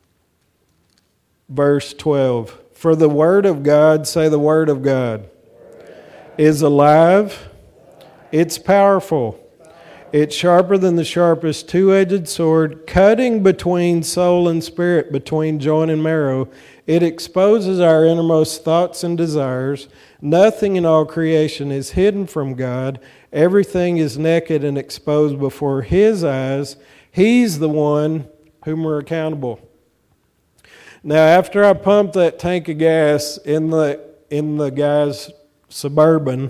verse twelve. For the word of God, say the word of God, is alive. It's powerful. It's sharper than the sharpest two-edged sword, cutting between soul and spirit, between joint and marrow. It exposes our innermost thoughts and desires. Nothing in all creation is hidden from God. Everything is naked and exposed before His eyes. He's the one whom we're accountable. Now, after I pumped that tank of gas in the in the guy's Suburban,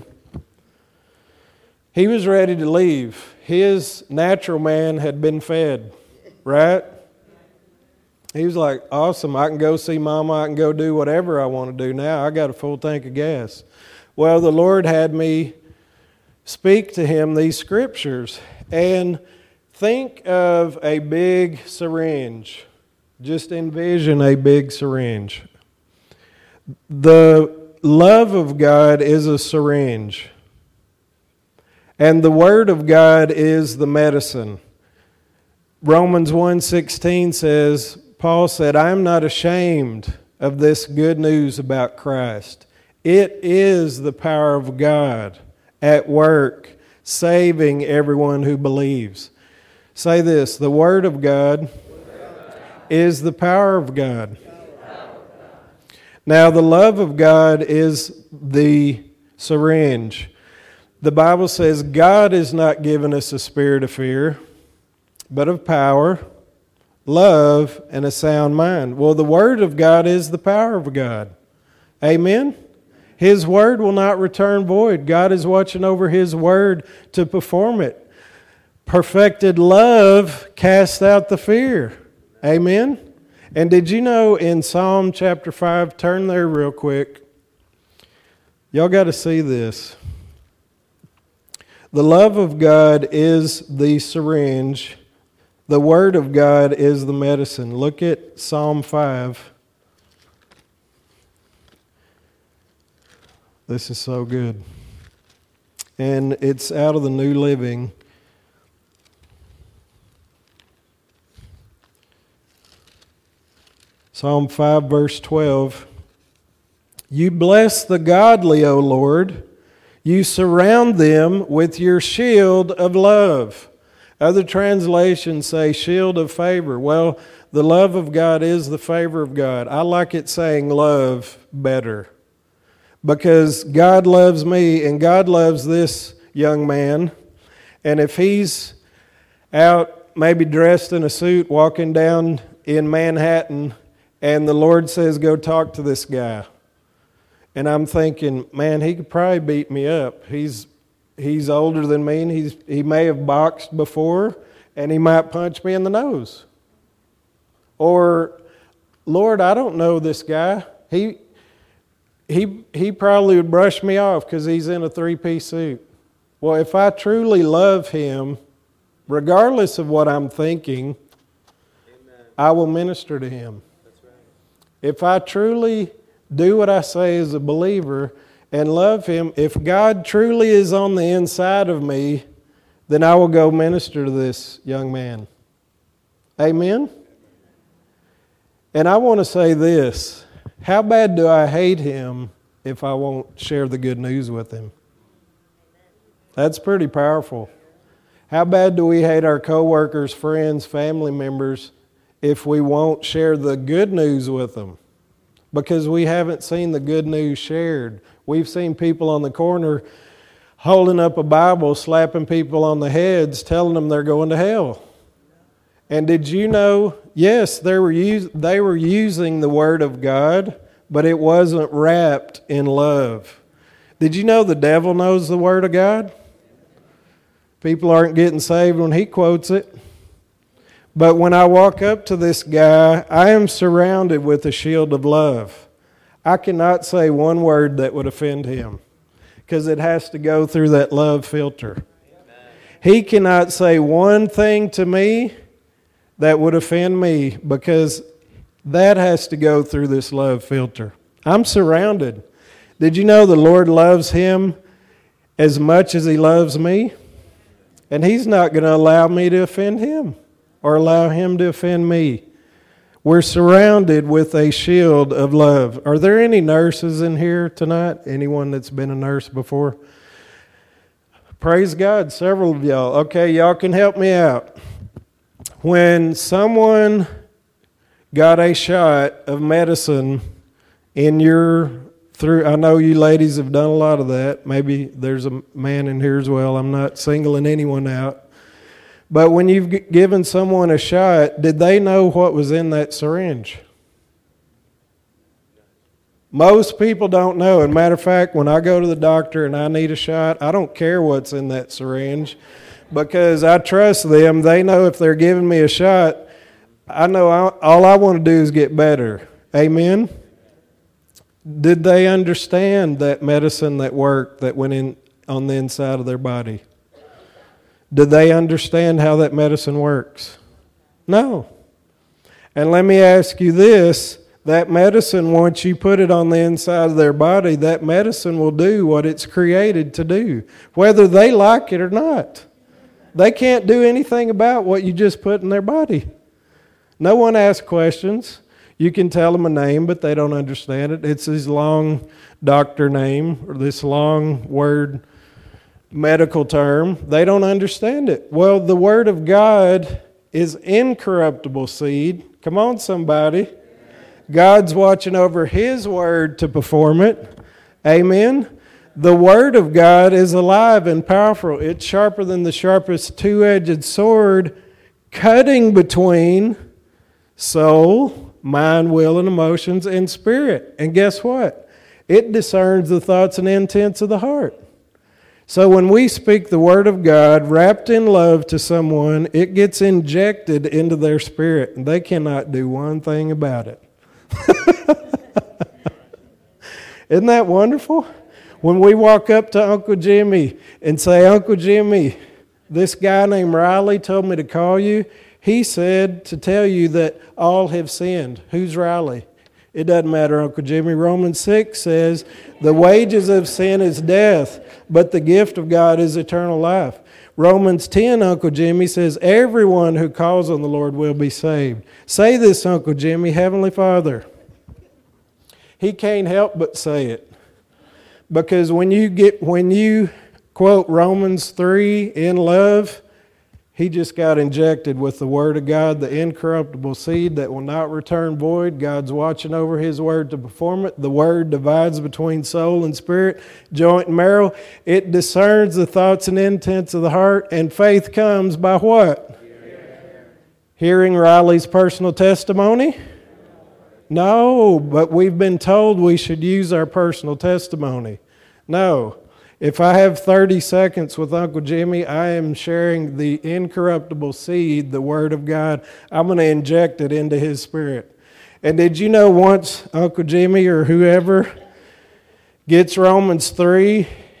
he was ready to leave. His natural man had been fed, right? He was like, awesome, I can go see Mama, I can go do whatever I want to do now. I got a full tank of gas. Well, the Lord had me speak to him these scriptures. And think of a big syringe. Just envision a big syringe. The love of God is a syringe. And the Word of God is the medicine. Romans one sixteen says, Paul said, I am not ashamed of this good news about Christ. It is the power of God at work, saving everyone who believes. Say this, the Word of God is the power of God. Now, the love of God is the syringe. The Bible says God has not given us a spirit of fear, but of power, love, and a sound mind. Well, the Word of God is the power of God. Amen? His Word will not return void. God is watching over His Word to perform it. Perfected love casts out the fear. Amen? And did you know in Psalm chapter five, turn there real quick. Y'all got to see this. The love of God is the syringe. The Word of God is the medicine. Look at Psalm five. This is so good. And it's out of the New Living. Psalm five, verse twelve. You bless the godly, O Lord. You surround them with your shield of love. Other translations say shield of favor. Well, the love of God is the favor of God. I like it saying love better. Because God loves me and God loves this young man. And if he's out maybe dressed in a suit walking down in Manhattan and the Lord says, go talk to this guy. And I'm thinking, man, he could probably beat me up. He's he's older than me, and he's he may have boxed before, and he might punch me in the nose. Or, Lord, I don't know this guy. He he he probably would brush me off because he's in a three-piece suit. Well, if I truly love him, regardless of what I'm thinking, Amen. I will minister to him. That's right. If I truly do what I say as a believer and love him, if God truly is on the inside of me, then I will go minister to this young man. Amen? And I want to say this. How bad do I hate him if I won't share the good news with him? That's pretty powerful. How bad do we hate our coworkers, friends, family members if we won't share the good news with them? Because we haven't seen the good news shared. We've seen people on the corner holding up a Bible, slapping people on the heads, telling them they're going to hell. And did you know, yes, they were, use, they were using the Word of God, but it wasn't wrapped in love. Did you know the devil knows the Word of God? People aren't getting saved when he quotes it. But when I walk up to this guy, I am surrounded with a shield of love. I cannot say one word that would offend him because it has to go through that love filter. He cannot say one thing to me that would offend me because that has to go through this love filter. I'm surrounded. Did you know the Lord loves him as much as he loves me? And he's not going to allow me to offend him or allow him to offend me. We're surrounded with a shield of love. Are there any nurses in here tonight? Anyone that's been a nurse before? Praise God, several of y'all. Okay, y'all can help me out. When someone got a shot of medicine in your through, I know you ladies have done a lot of that. Maybe there's a man in here as well. I'm not singling anyone out. But when you've given someone a shot, did they know what was in that syringe? Most people don't know. As a matter of fact, when I go to the doctor and I need a shot, I don't care what's in that syringe because I trust them. They know if they're giving me a shot, I know I, all I want to do is get better. Amen? Did they understand that medicine that worked that went in on the inside of their body? Did they understand how that medicine works? No. And let me ask you this, that medicine, once you put it on the inside of their body, that medicine will do what it's created to do, whether they like it or not. They can't do anything about what you just put in their body. No one asks questions. You can tell them a name, but they don't understand it. It's this long doctor name or this long word medical term. They don't understand it. Well, the Word of God is incorruptible seed. Come on, somebody. God's watching over His Word to perform it. Amen. The Word of God is alive and powerful. It's sharper than the sharpest two-edged sword, cutting between soul, mind, will, and emotions, and spirit. And guess what? It discerns the thoughts and intents of the heart. So when we speak the Word of God wrapped in love to someone, it gets injected into their spirit, and they cannot do one thing about it. Isn't that wonderful? When we walk up to Uncle Jimmy and say, Uncle Jimmy, this guy named Riley told me to call you. He said to tell you that all have sinned. Who's Riley? It doesn't matter, Uncle Jimmy. Romans six says, the wages of sin is death, but the gift of God is eternal life. Romans ten, Uncle Jimmy, says, everyone who calls on the Lord will be saved. Say this, Uncle Jimmy, Heavenly Father. He can't help but say it. Because when you get when you quote Romans three in love, he just got injected with the Word of God, the incorruptible seed that will not return void. God's watching over His Word to perform it. The Word divides between soul and spirit, joint and marrow. It discerns the thoughts and intents of the heart, and faith comes by what? Hearing, Hearing Riley's personal testimony? No, but we've been told we should use our personal testimony. No. If I have thirty seconds with Uncle Jimmy, I am sharing the incorruptible seed, the Word of God. I'm going to inject it into his spirit. And did you know once Uncle Jimmy or whoever gets Romans three,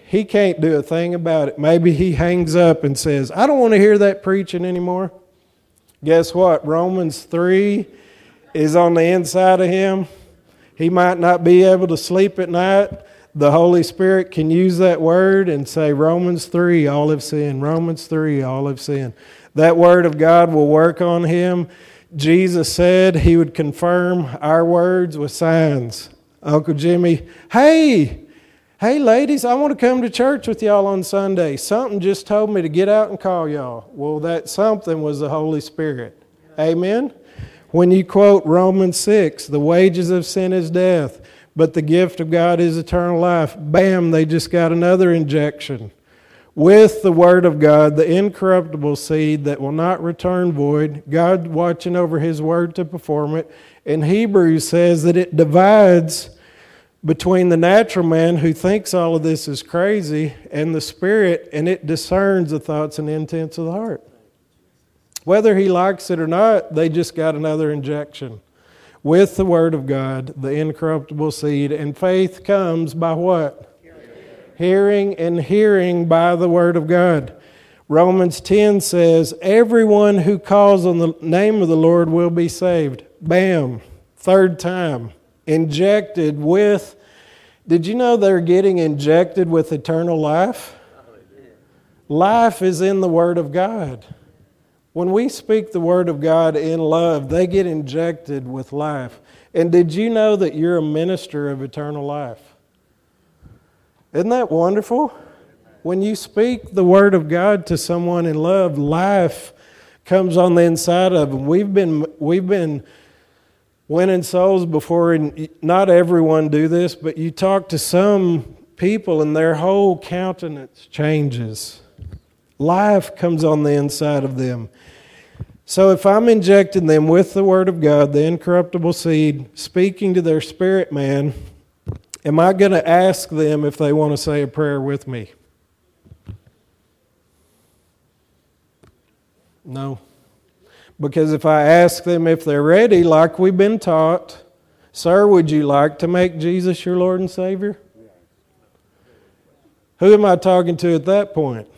he can't do a thing about it. Maybe he hangs up and says, I don't want to hear that preaching anymore. Guess what? Romans three is on the inside of him. He might not be able to sleep at night. The Holy Spirit can use that word and say, Romans three, all have sinned. Romans three, all have sinned. That word of God will work on him. Jesus said he would confirm our words with signs. Uncle Jimmy, hey, hey ladies, I want to come to church with y'all on Sunday. Something just told me to get out and call y'all. Well, that something was the Holy Spirit. Amen? When you quote Romans six, the wages of sin is death, but the gift of God is eternal life. Bam, they just got another injection. With the Word of God, the incorruptible seed that will not return void, God watching over His Word to perform it. And Hebrews says that it divides between the natural man who thinks all of this is crazy and the Spirit, and it discerns the thoughts and intents of the heart. Whether he likes it or not, they just got another injection. With the Word of God, the incorruptible seed, and faith comes by what? Hearing, and hearing by the Word of God. Romans ten says, everyone who calls on the name of the Lord will be saved. Bam, third time. Injected with, did you know they're getting injected with eternal life? Life is in the Word of God. When we speak the Word of God in love, they get injected with life. And did you know that you're a minister of eternal life? Isn't that wonderful? When you speak the Word of God to someone in love, life comes on the inside of them. We've been, we've been winning souls before, and not everyone do this, but you talk to some people and their whole countenance changes. Life comes on the inside of them. So if I'm injecting them with the Word of God, the incorruptible seed, speaking to their spirit man, am I going to ask them if they want to say a prayer with me? No. Because if I ask them if they're ready, like we've been taught, sir, would you like to make Jesus your Lord and Savior? Who am I talking to at that point?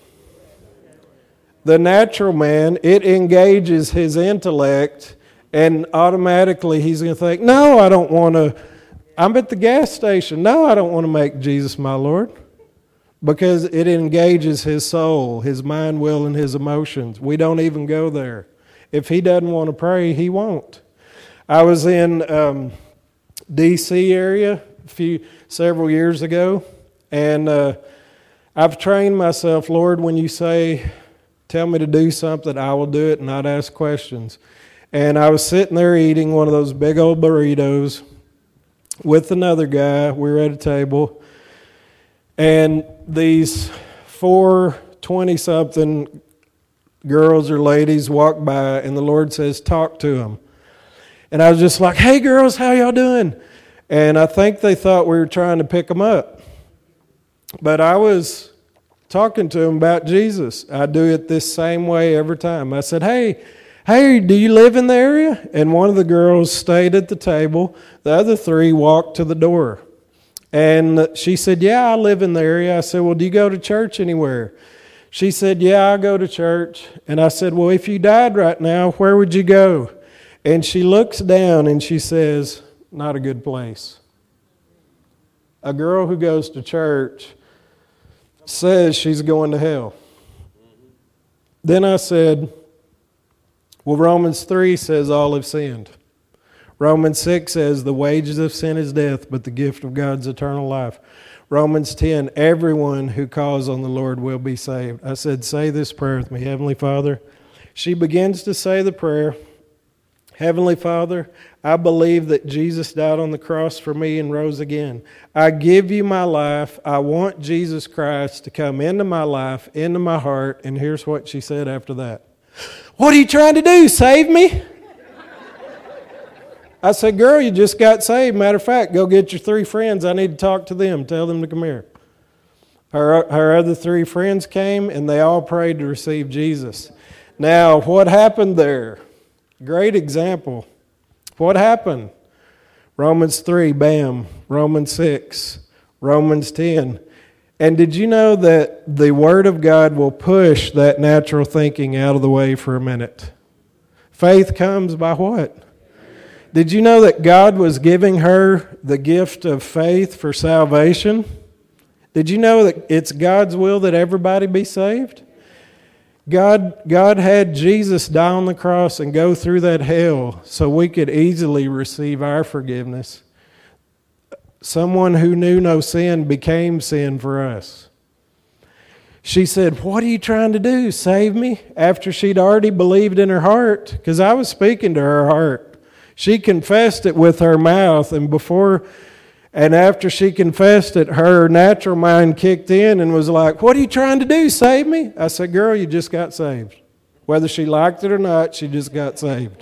The natural man, it engages his intellect, and automatically he's going to think, no, I don't want to. I'm at the gas station. No, I don't want to make Jesus my Lord. Because it engages his soul, his mind, will, and his emotions. We don't even go there. If he doesn't want to pray, he won't. I was in um, D C area a few several years ago, and uh, I've trained myself, Lord, when you say, tell me to do something, I will do it and not ask questions. And I was sitting there eating one of those big old burritos with another guy. We were at a table, and these four twenty-something girls or ladies walk by, and the Lord says, talk to them. And I was just like, hey girls, how y'all doing? And I think they thought we were trying to pick them up. But I was talking to them about Jesus. I do it this same way every time. I said, hey, hey, do you live in the area? And one of the girls stayed at the table. The other three walked to the door. And she said, yeah, I live in the area. I said, well, do you go to church anywhere? She said, yeah, I go to church. And I said, well, if you died right now, where would you go? And she looks down and she says, not a good place. A girl who goes to church says she's going to hell. Then I said, well, Romans three says all have sinned. Romans six says the wages of sin is death, but the gift of God's eternal life. Romans ten, everyone who calls on the Lord will be saved. I said, say this prayer with me. Heavenly Father. She begins to say the prayer. Heavenly Father, I believe that Jesus died on the cross for me and rose again. I give you my life. I want Jesus Christ to come into my life, into my heart. And here's what she said after that. What are you trying to do? Save me? I said, girl, you just got saved. Matter of fact, go get your three friends. I need to talk to them. Tell them to come here. Her, her other three friends came, and they all prayed to receive Jesus. Now, what happened there? Great example. What happened? Romans three, bam. Romans six, Romans ten. And did you know that the Word of God will push that natural thinking out of the way for a minute? Faith comes by what? Did you know that God was giving her the gift of faith for salvation? Did you know that it's God's will that everybody be saved? God, God had Jesus die on the cross and go through that hell so we could easily receive our forgiveness. Someone who knew no sin became sin for us. She said, "What are you trying to do? Save me?" After she'd already believed in her heart, because I was speaking to her heart. She confessed it with her mouth, and before and after she confessed it, her natural mind kicked in and was like, "What are you trying to do? Save me?" I said, "Girl, you just got saved." Whether she liked it or not, she just got saved.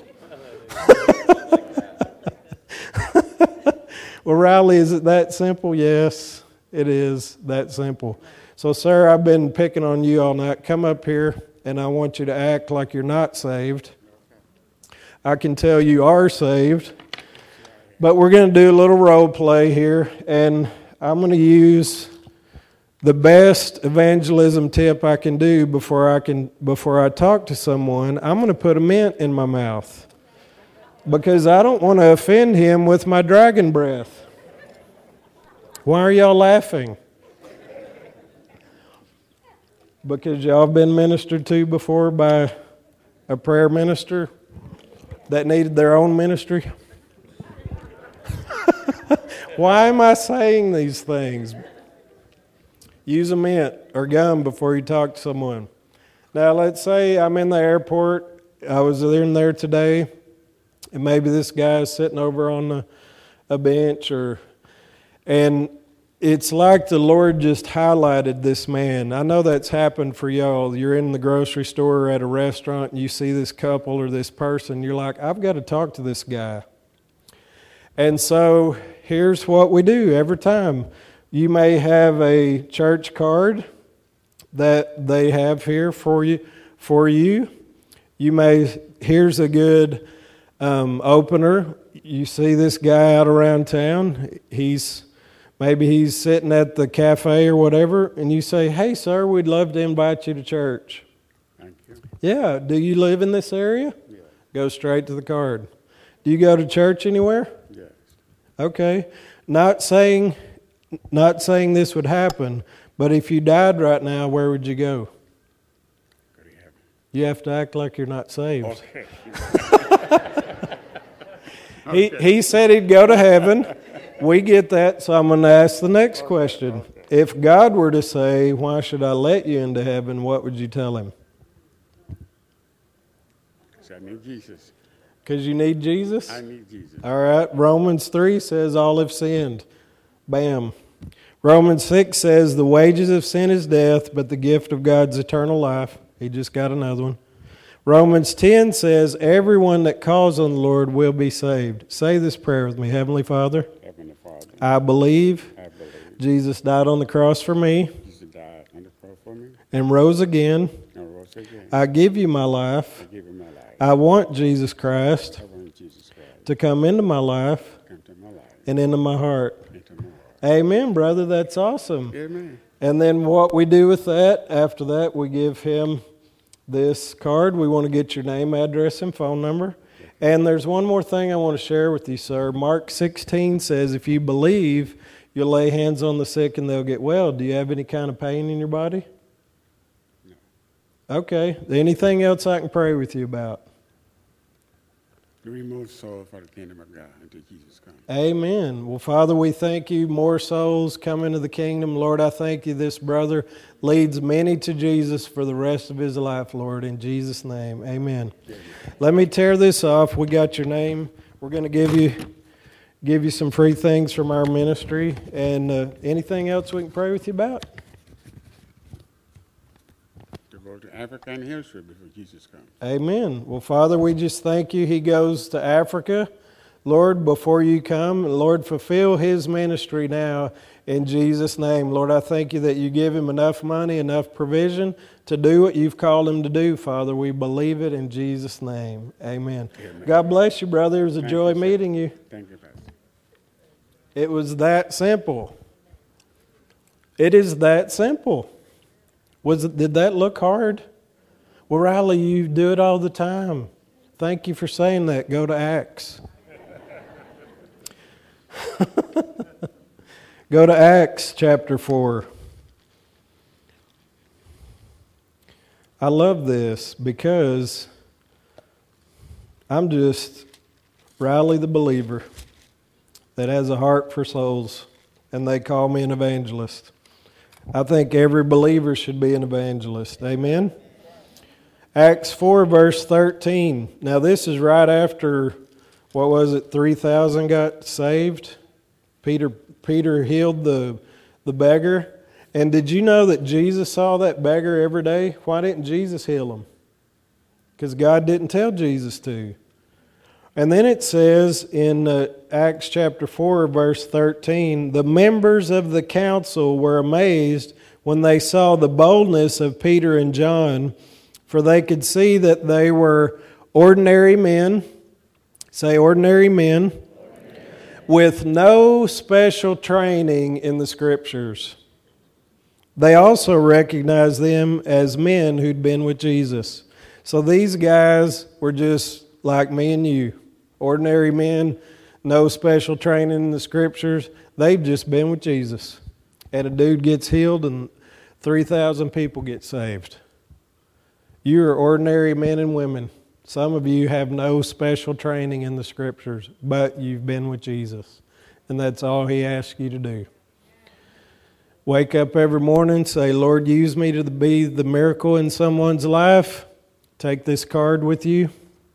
Well, Riley, is it that simple? Yes, it is that simple. So, sir, I've been picking on you all night. Come up here, and I want you to act like you're not saved. I can tell you are saved. But we're going to do a little role play here, and I'm going to use the best evangelism tip I can do before I can before I talk to someone. I'm going to put a mint in my mouth because I don't want to offend him with my dragon breath. Why are y'all laughing? Because y'all have been ministered to before by a prayer minister that needed their own ministry? Why am I saying these things? Use a mint or gum before you talk to someone. Now, let's say I'm in the airport. I was in there today, and maybe this guy is sitting over on a, a bench, or and it's like the Lord just highlighted this man. I know that's happened for y'all. You're in the grocery store or at a restaurant, and you see this couple or this person. You're like, I've got to talk to this guy. And so here's what we do every time. You may have a church card that they have here for you. For you, you may. Here's a good um, opener. You see this guy out around town. He's maybe he's sitting at the cafe or whatever, and you say, "Hey, sir, we'd love to invite you to church." Thank you. Yeah. Do you live in this area? Yeah. Go straight to the card. Do you go to church anywhere? Yes. Okay, not saying, not saying this would happen, but if you died right now, where would you go? Go to heaven. You have to act like you're not saved. Okay. He he said he'd go to heaven. We get that, so I'm going to ask the next question. If God were to say, "Why should I let you into heaven?" what would you tell him? Because I need Jesus. Because you need Jesus? I need Jesus. All right. Romans three says all have sinned. Bam. Romans six says the wages of sin is death, but the gift of God's eternal life. He just got another one. Romans ten says everyone that calls on the Lord will be saved. Say this prayer with me. Heavenly Father, Heavenly Father, I believe I believe Jesus died on the cross for me Jesus died on the cross for me and rose again. and rose again. I give you my life. I give you my life. I want Jesus Christ I want Jesus Christ to come into my life to come to my life, and into my heart. into my heart. Amen, brother. That's awesome. Amen. And then what we do with that, after that, we give him this card. We want to get your name, address, and phone number. And there's one more thing I want to share with you, sir. Mark sixteen says, if you believe, you'll lay hands on the sick and they'll get well. Do you have any kind of pain in your body? No. Okay. Anything else I can pray with you about? To remove soul for the kingdom of God until Jesus comes. Amen. Well, Father, we thank you. More souls come into the kingdom. Lord, I thank you. This brother leads many to Jesus for the rest of his life, Lord. In Jesus' name, amen. Amen. Let me tear this off. We got your name. We're going to give you give you some free things from our ministry. And uh, anything else we can pray with you about? To go to Africa and history before Jesus comes. Amen. Well, Father, we just thank you. He goes to Africa. Lord, before you come, Lord, fulfill his ministry now in Jesus' name. Lord, I thank you that you give him enough money, enough provision to do what you've called him to do, Father. We believe it in Jesus' name. Amen. Amen. God bless you, brother. It was a Thank joy you, sir. meeting you. Thank you, Pastor. It was that simple. It is that simple. Was it, did that look hard? Well, Riley, you do it all the time. Thank you for saying that. Go to Acts. Go to Acts chapter four. I love this because I'm just Riley the believer that has a heart for souls, and they call me an evangelist. I think every believer should be an evangelist. Amen? Acts four, verse thirteen. Now this is right after, what was it, three thousand got saved? Peter Peter healed the, the beggar. And did you know that Jesus saw that beggar every day? Why didn't Jesus heal him? Because God didn't tell Jesus to. And then it says in uh, Acts chapter four, verse thirteen, the members of the council were amazed when they saw the boldness of Peter and John, for they could see that they were ordinary men, say ordinary men, with no special training in the Scriptures. They also recognized them as men who'd been with Jesus. So these guys were just like me and you. Ordinary men, no special training in the Scriptures. They've just been with Jesus. And a dude gets healed and three thousand people get saved. You are ordinary men and women. Some of you have no special training in the Scriptures, but you've been with Jesus. And that's all He asks you to do. Wake up every morning, say, Lord, use me to be the miracle in someone's life. Take this card with you.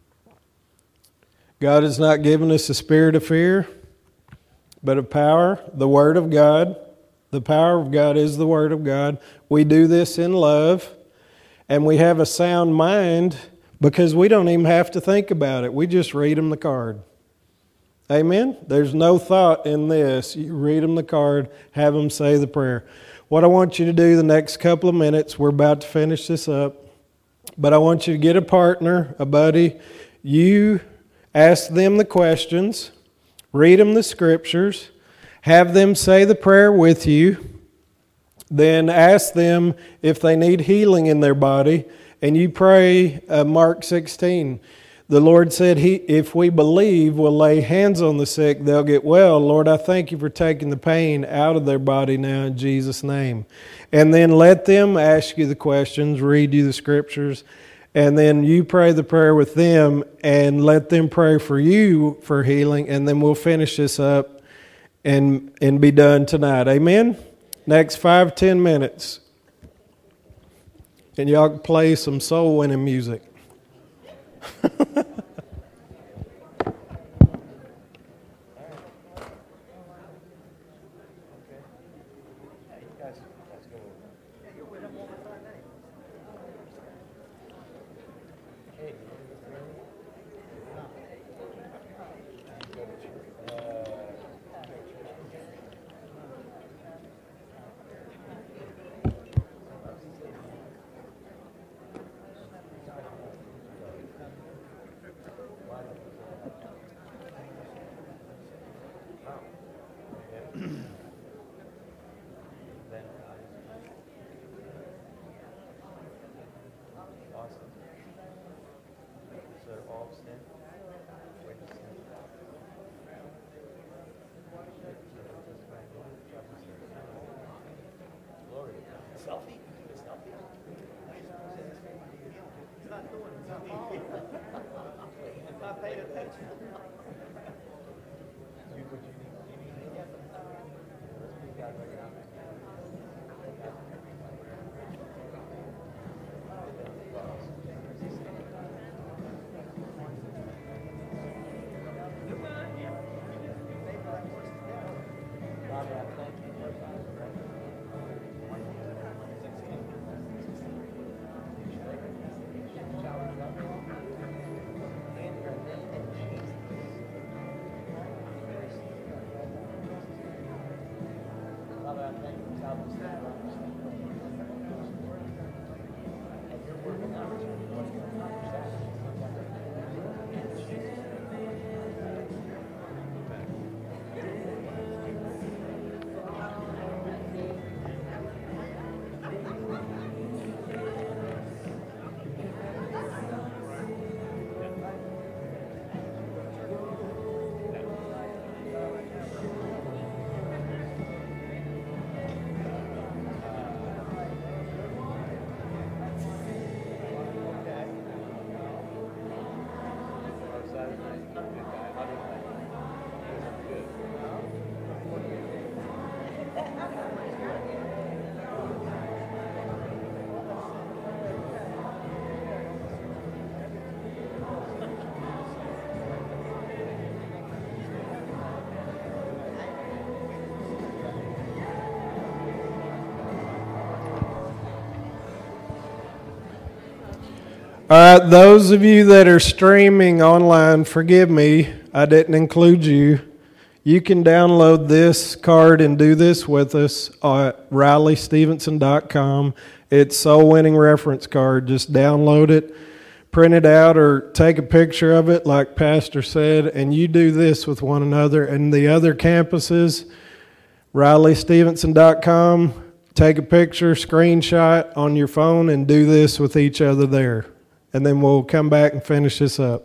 God has not given us a spirit of fear, but of power, the Word of God. The power of God is the Word of God. We do this in love, and we have a sound mind because we don't even have to think about it. We just read them the card. Amen? There's no thought in this. You read them the card, have them say the prayer. What I want you to do the next couple of minutes, we're about to finish this up, but I want you to get a partner, a buddy. You ask them the questions, read them the Scriptures, have them say the prayer with you, then ask them if they need healing in their body, and you pray uh, Mark sixteen. The Lord said, "He, if we believe, we'll lay hands on the sick, they'll get well. Lord, I thank you for taking the pain out of their body now in Jesus' name." And then let them ask you the questions, read you the Scriptures, and then you pray the prayer with them and let them pray for you for healing, and then we'll finish this up and, and be done tonight. Amen? Next five, ten minutes. And y'all can play some soul-winning music. All right, those of you that are streaming online, forgive me, I didn't include you. You can download this card and do this with us at riley stevenson dot com. It's Soul Winning Reference Card. Just download it, print it out, or take a picture of it like Pastor said, and you do this with one another. And the other campuses, riley stevenson dot com, take a picture, screenshot on your phone, and do this with each other there. And then we'll come back and finish this up.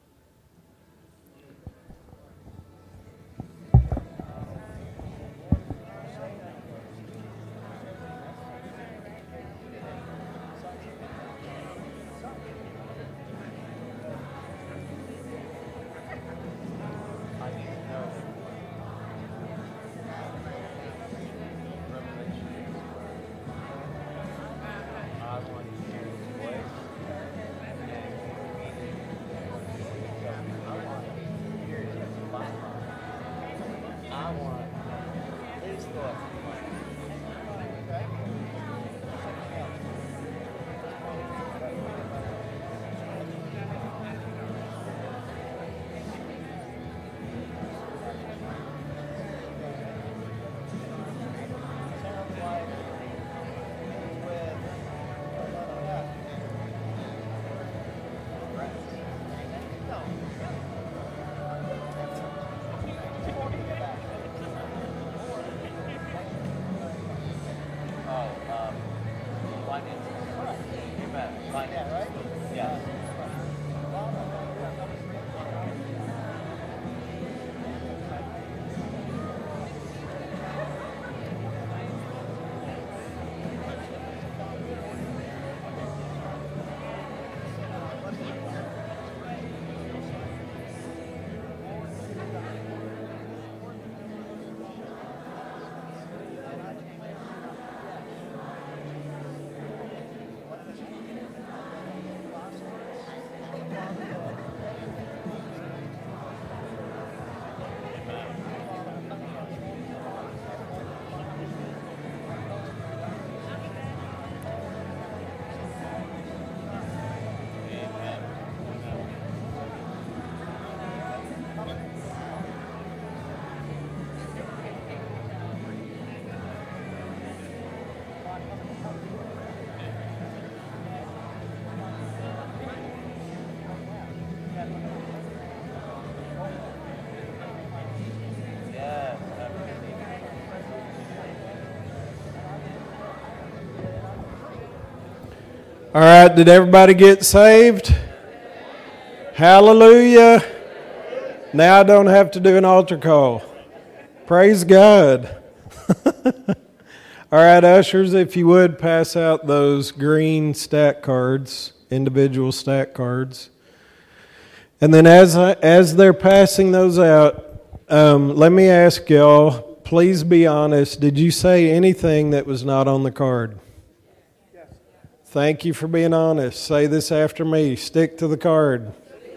All right, did everybody get saved? Hallelujah. Now I don't have to do an altar call. Praise God. All right, ushers, if you would pass out those green stack cards, individual stack cards. And then as I, as they're passing those out, um, let me ask y'all, please be honest, did you say anything that was not on the card? Yes. Thank you for being honest. Say this after me. Stick to the card.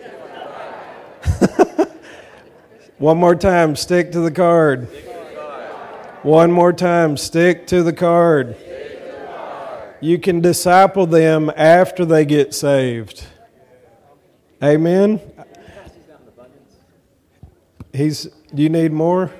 One more time, stick to the card. One more time, stick to the card. You can disciple them after they get saved. Amen? He's. Do you need more?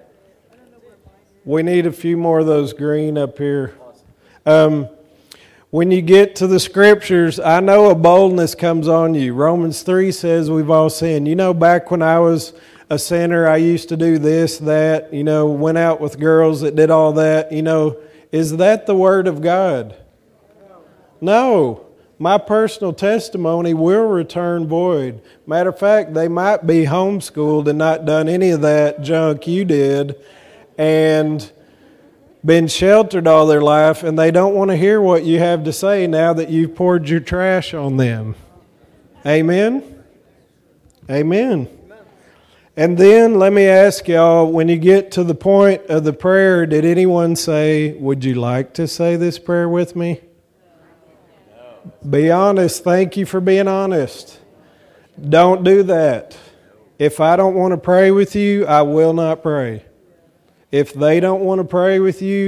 We need a few more of those green up here. Um, when you get to the scriptures, I know a boldness comes on you. Romans three says we've all sinned. You know, back when I was a sinner, I used to do this, that, you know, went out with girls that did all that. You know, is that the Word of God? No. My personal testimony will return void. Matter of fact, they might be homeschooled and not done any of that junk you did and been sheltered all their life, and they don't want to hear what you have to say now that you've poured your trash on them. Amen? Amen. And then let me ask y'all, when you get to the point of the prayer, did anyone say, would you like to say this prayer with me? No. Be honest. Thank you for being honest. Don't do that. If I don't want to pray with you, I will not pray. If they don't want to pray with you,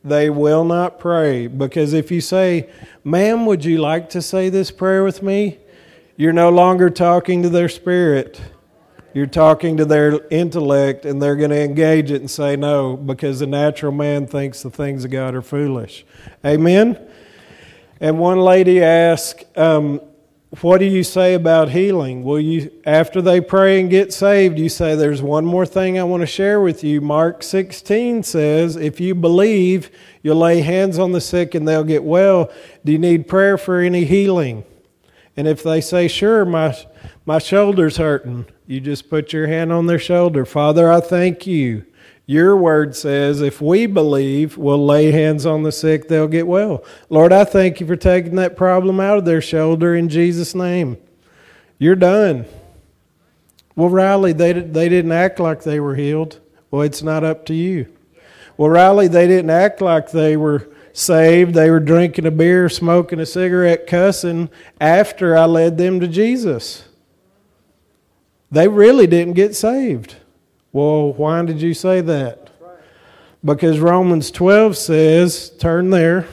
they will not pray. Because if you say, ma'am, would you like to say this prayer with me? You're no longer talking to their spirit. You're talking to their intellect, and they're going to engage it and say no, because the natural man thinks the things of God are foolish. Amen? And one lady asked, um, what do you say about healing? Well, you, after they pray and get saved, you say, there's one more thing I want to share with you. Mark sixteen says, if you believe, you'll lay hands on the sick and they'll get well. Do you need prayer for any healing? And if they say, sure, my my shoulder's hurting, you just put your hand on their shoulder. Father, I thank you. Your word says if we believe, we'll lay hands on the sick, they'll get well. Lord, I thank you for taking that problem out of their shoulder in Jesus' name. You're done. Well, Riley, they, they didn't act like they were healed. Well, it's not up to you. Well, Riley, they didn't act like they were saved. They were drinking a beer, smoking a cigarette, cussing after I led them to Jesus. They really didn't get saved. Well, why did you say that? Because Romans twelve says, turn there.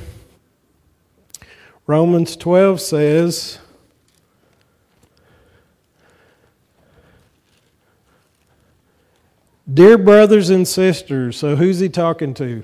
Romans twelve says, dear brothers and sisters, so who's he talking to?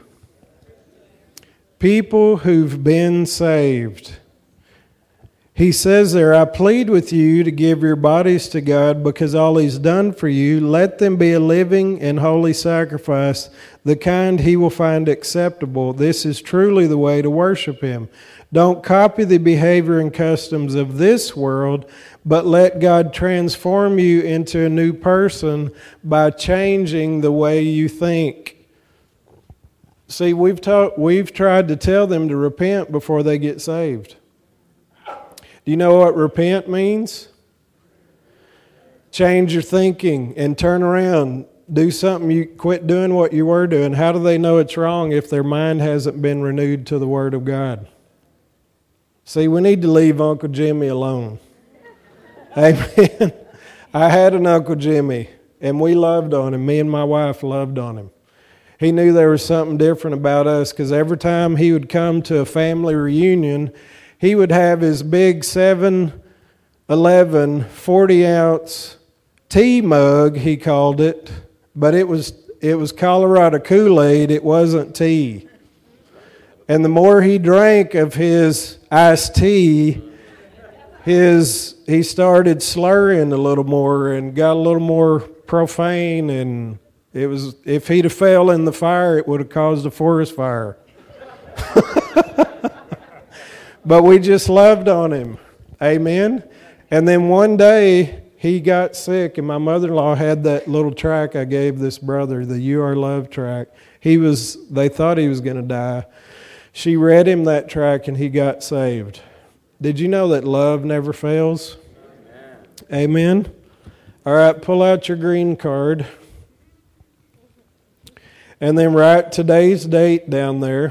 People who've been saved. He says there, I plead with you to give your bodies to God because all He's done for you. Let them be a living and holy sacrifice, the kind He will find acceptable. This is truly the way to worship Him. Don't copy the behavior and customs of this world, but let God transform you into a new person by changing the way you think. See, we've taught, we've tried to tell them to repent before they get saved. Do you know what repent means? Change your thinking and turn around. Do something. You quit doing what you were doing. How do they know it's wrong if their mind hasn't been renewed to the Word of God? See, we need to leave Uncle Jimmy alone. Amen. I had an Uncle Jimmy, and we loved on him. Me and my wife loved on him. He knew there was something different about us because every time he would come to a family reunion, he would have his big seven eleven forty ounce tea mug, he called it, but it was it was Colorado Kool-Aid, it wasn't tea. And the more he drank of his iced tea, his he started slurring a little more and got a little more profane, and it was if he'd have fell in the fire, it would have caused a forest fire. But we just loved on him. Amen. And then one day he got sick, and my mother-in-law had that little track I gave this brother, the You Are Loved track. He was they thought he was going to die. She read him that track and he got saved. Did you know that love never fails? Amen. Amen. All right, pull out your green card. And then write today's date down there.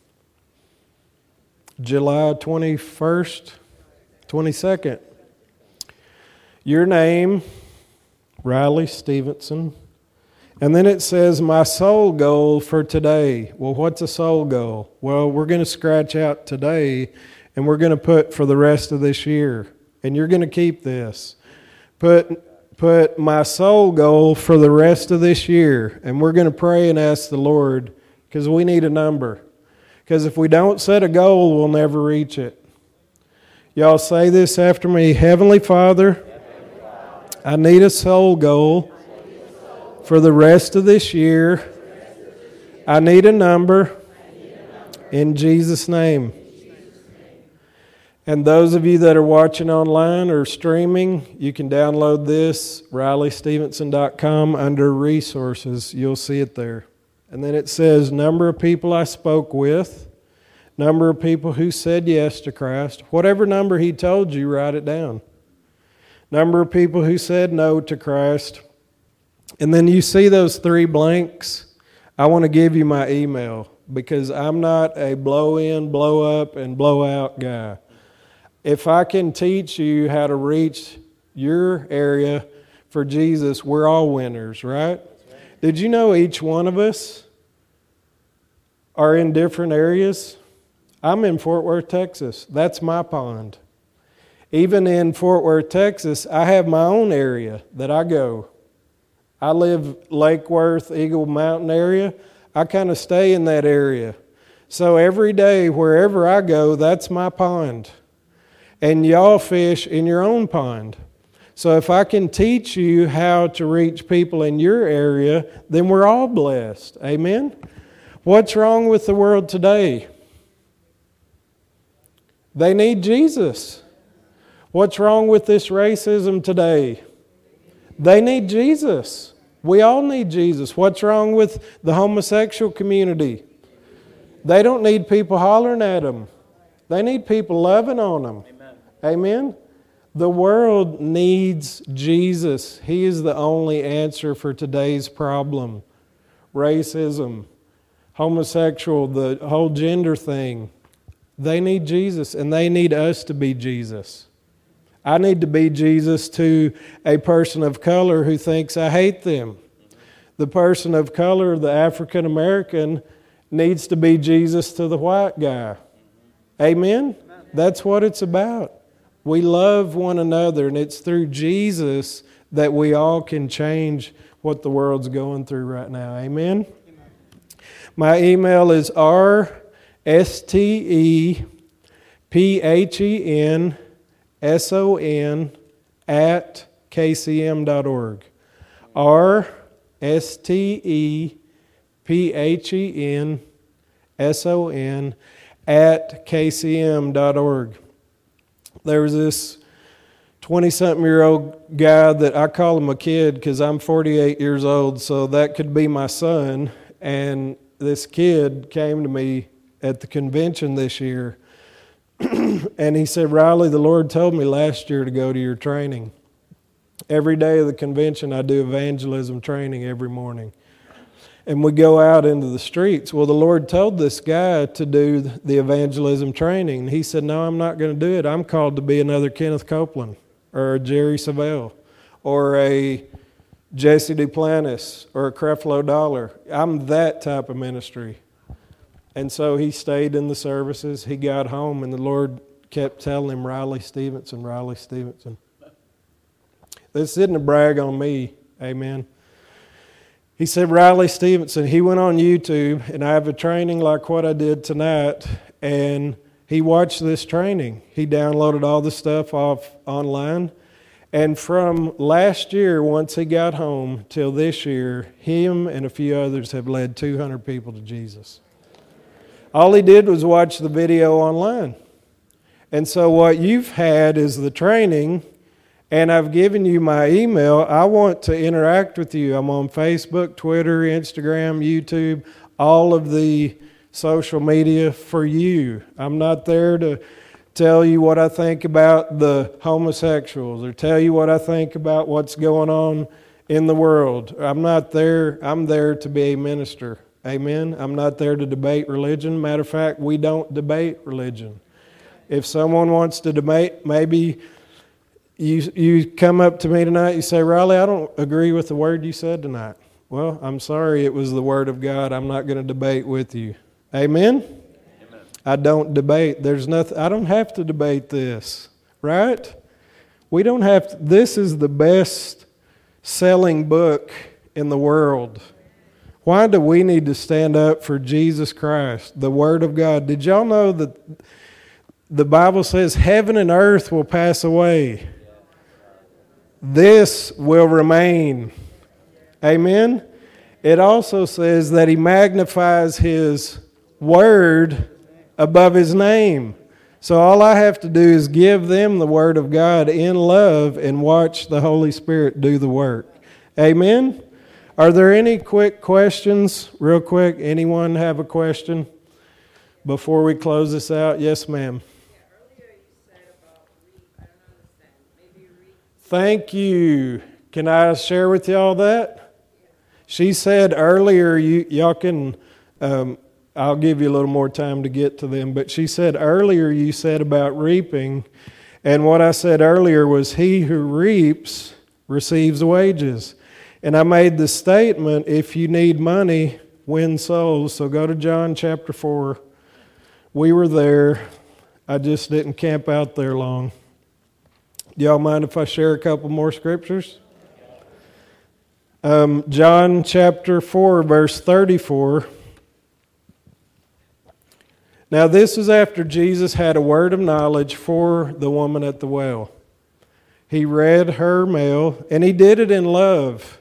July twenty-first, twenty-second. Your name, Riley Stevenson. And then it says, my soul goal for today. Well, what's a soul goal? Well, we're going to scratch out today, and we're going to put for the rest of this year. And you're going to keep this. Put, put my soul goal for the rest of this year. And we're going to pray and ask the Lord, because we need a number. Because if we don't set a goal, we'll never reach it. Y'all say this after me. Heavenly Father, I need a soul goal for the rest of this year. I need a number in Jesus' name. And those of you that are watching online or streaming, you can download this, riley stevenson dot com, under resources. You'll see it there. And then it says, number of people I spoke with, number of people who said yes to Christ. Whatever number He told you, write it down. Number of people who said no to Christ. And then you see those three blanks. I want to give you my email because I'm not a blow in, blow up, and blow out guy. If I can teach you how to reach your area for Jesus, we're all winners, right? Did you know each one of us are in different areas. I'm in Fort Worth, Texas. That's my pond. Even in Fort Worth, Texas, I have my own area that I go. I live Lake Worth, Eagle Mountain area. I kind of stay in that area. So every day, wherever I go, that's my pond. And y'all fish in your own pond. So if I can teach you how to reach people in your area, then we're all blessed. Amen? What's wrong with the world today? They need Jesus. What's wrong with this racism today? They need Jesus. We all need Jesus. What's wrong with the homosexual community? They don't need people hollering at them. They need people loving on them. Amen. Amen? The world needs Jesus. He is the only answer for today's problem. Racism, homosexual, the whole gender thing. They need Jesus, and they need us to be Jesus. I need to be Jesus to a person of color who thinks I hate them. The person of color, the African American, needs to be Jesus to the white guy. Amen? That's what it's about. We love one another, and it's through Jesus that we all can change what the world's going through right now. Amen? My email is r s t e p h e n S O N at k c m dot org. R S T E P H E N S O N at k c m dot org. There was this twenty-something-year-old guy that I call him a kid because I'm forty-eight years old, so that could be my son. And this kid came to me at the convention this year. And he said, Riley, the Lord told me last year to go to your training. Every day of the convention, I do evangelism training every morning. And we go out into the streets. Well, the Lord told this guy to do the evangelism training. And he said, no, I'm not going to do it. I'm called to be another Kenneth Copeland or a Jerry Savelle or a Jesse Duplantis or a Creflo Dollar. I'm that type of ministry. And so he stayed in the services. He got home, and the Lord kept telling him, Riley Stevenson, Riley Stevenson. This isn't a brag on me. Amen. He said, Riley Stevenson. He went on YouTube, and I have a training like what I did tonight, and he watched this training. He downloaded all the stuff off online. And from last year, once he got home, till this year, him and a few others have led two hundred people to Jesus. All he did was watch the video online. And so what you've had is the training, and I've given you my email. I want to interact with you. I'm on Facebook, Twitter, Instagram, YouTube, all of the social media for you. I'm not there to tell you what I think about the homosexuals or tell you what I think about what's going on in the world. I'm not there. I'm there to be a minister. Amen. I'm not there to debate religion. Matter of fact, we don't debate religion. If someone wants to debate, maybe you you come up to me tonight, you say, Riley, I don't agree with the word you said tonight. Well, I'm sorry, it was the word of God. I'm not going to debate with you. Amen? Amen. I don't debate. There's nothing. I don't have to debate this, right? We don't have to. This is the best selling book in the world. Why do we need to stand up for Jesus Christ, the Word of God? Did y'all know that the Bible says heaven and earth will pass away? This will remain. Amen? It also says that He magnifies His Word above His name. So all I have to do is give them the Word of God in love and watch the Holy Spirit do the work. Amen? Are there any quick questions? Real quick, anyone have a question before we close this out? Yes, ma'am. Yeah, earlier you said about reap. I don't understand. Maybe reap. Thank you. Can I share with y'all that? Yeah. She said earlier, you y'all can, um, I'll give you a little more time to get to them, but she said earlier you said about reaping, and what I said earlier was he who reaps receives wages. And I made the statement, if you need money, win souls. So go to John chapter four. We were there. I just didn't camp out there long. Do y'all mind if I share a couple more scriptures? Um, John chapter four, verse thirty-four. Now this is after Jesus had a word of knowledge for the woman at the well. He read her mail, and he did it in love.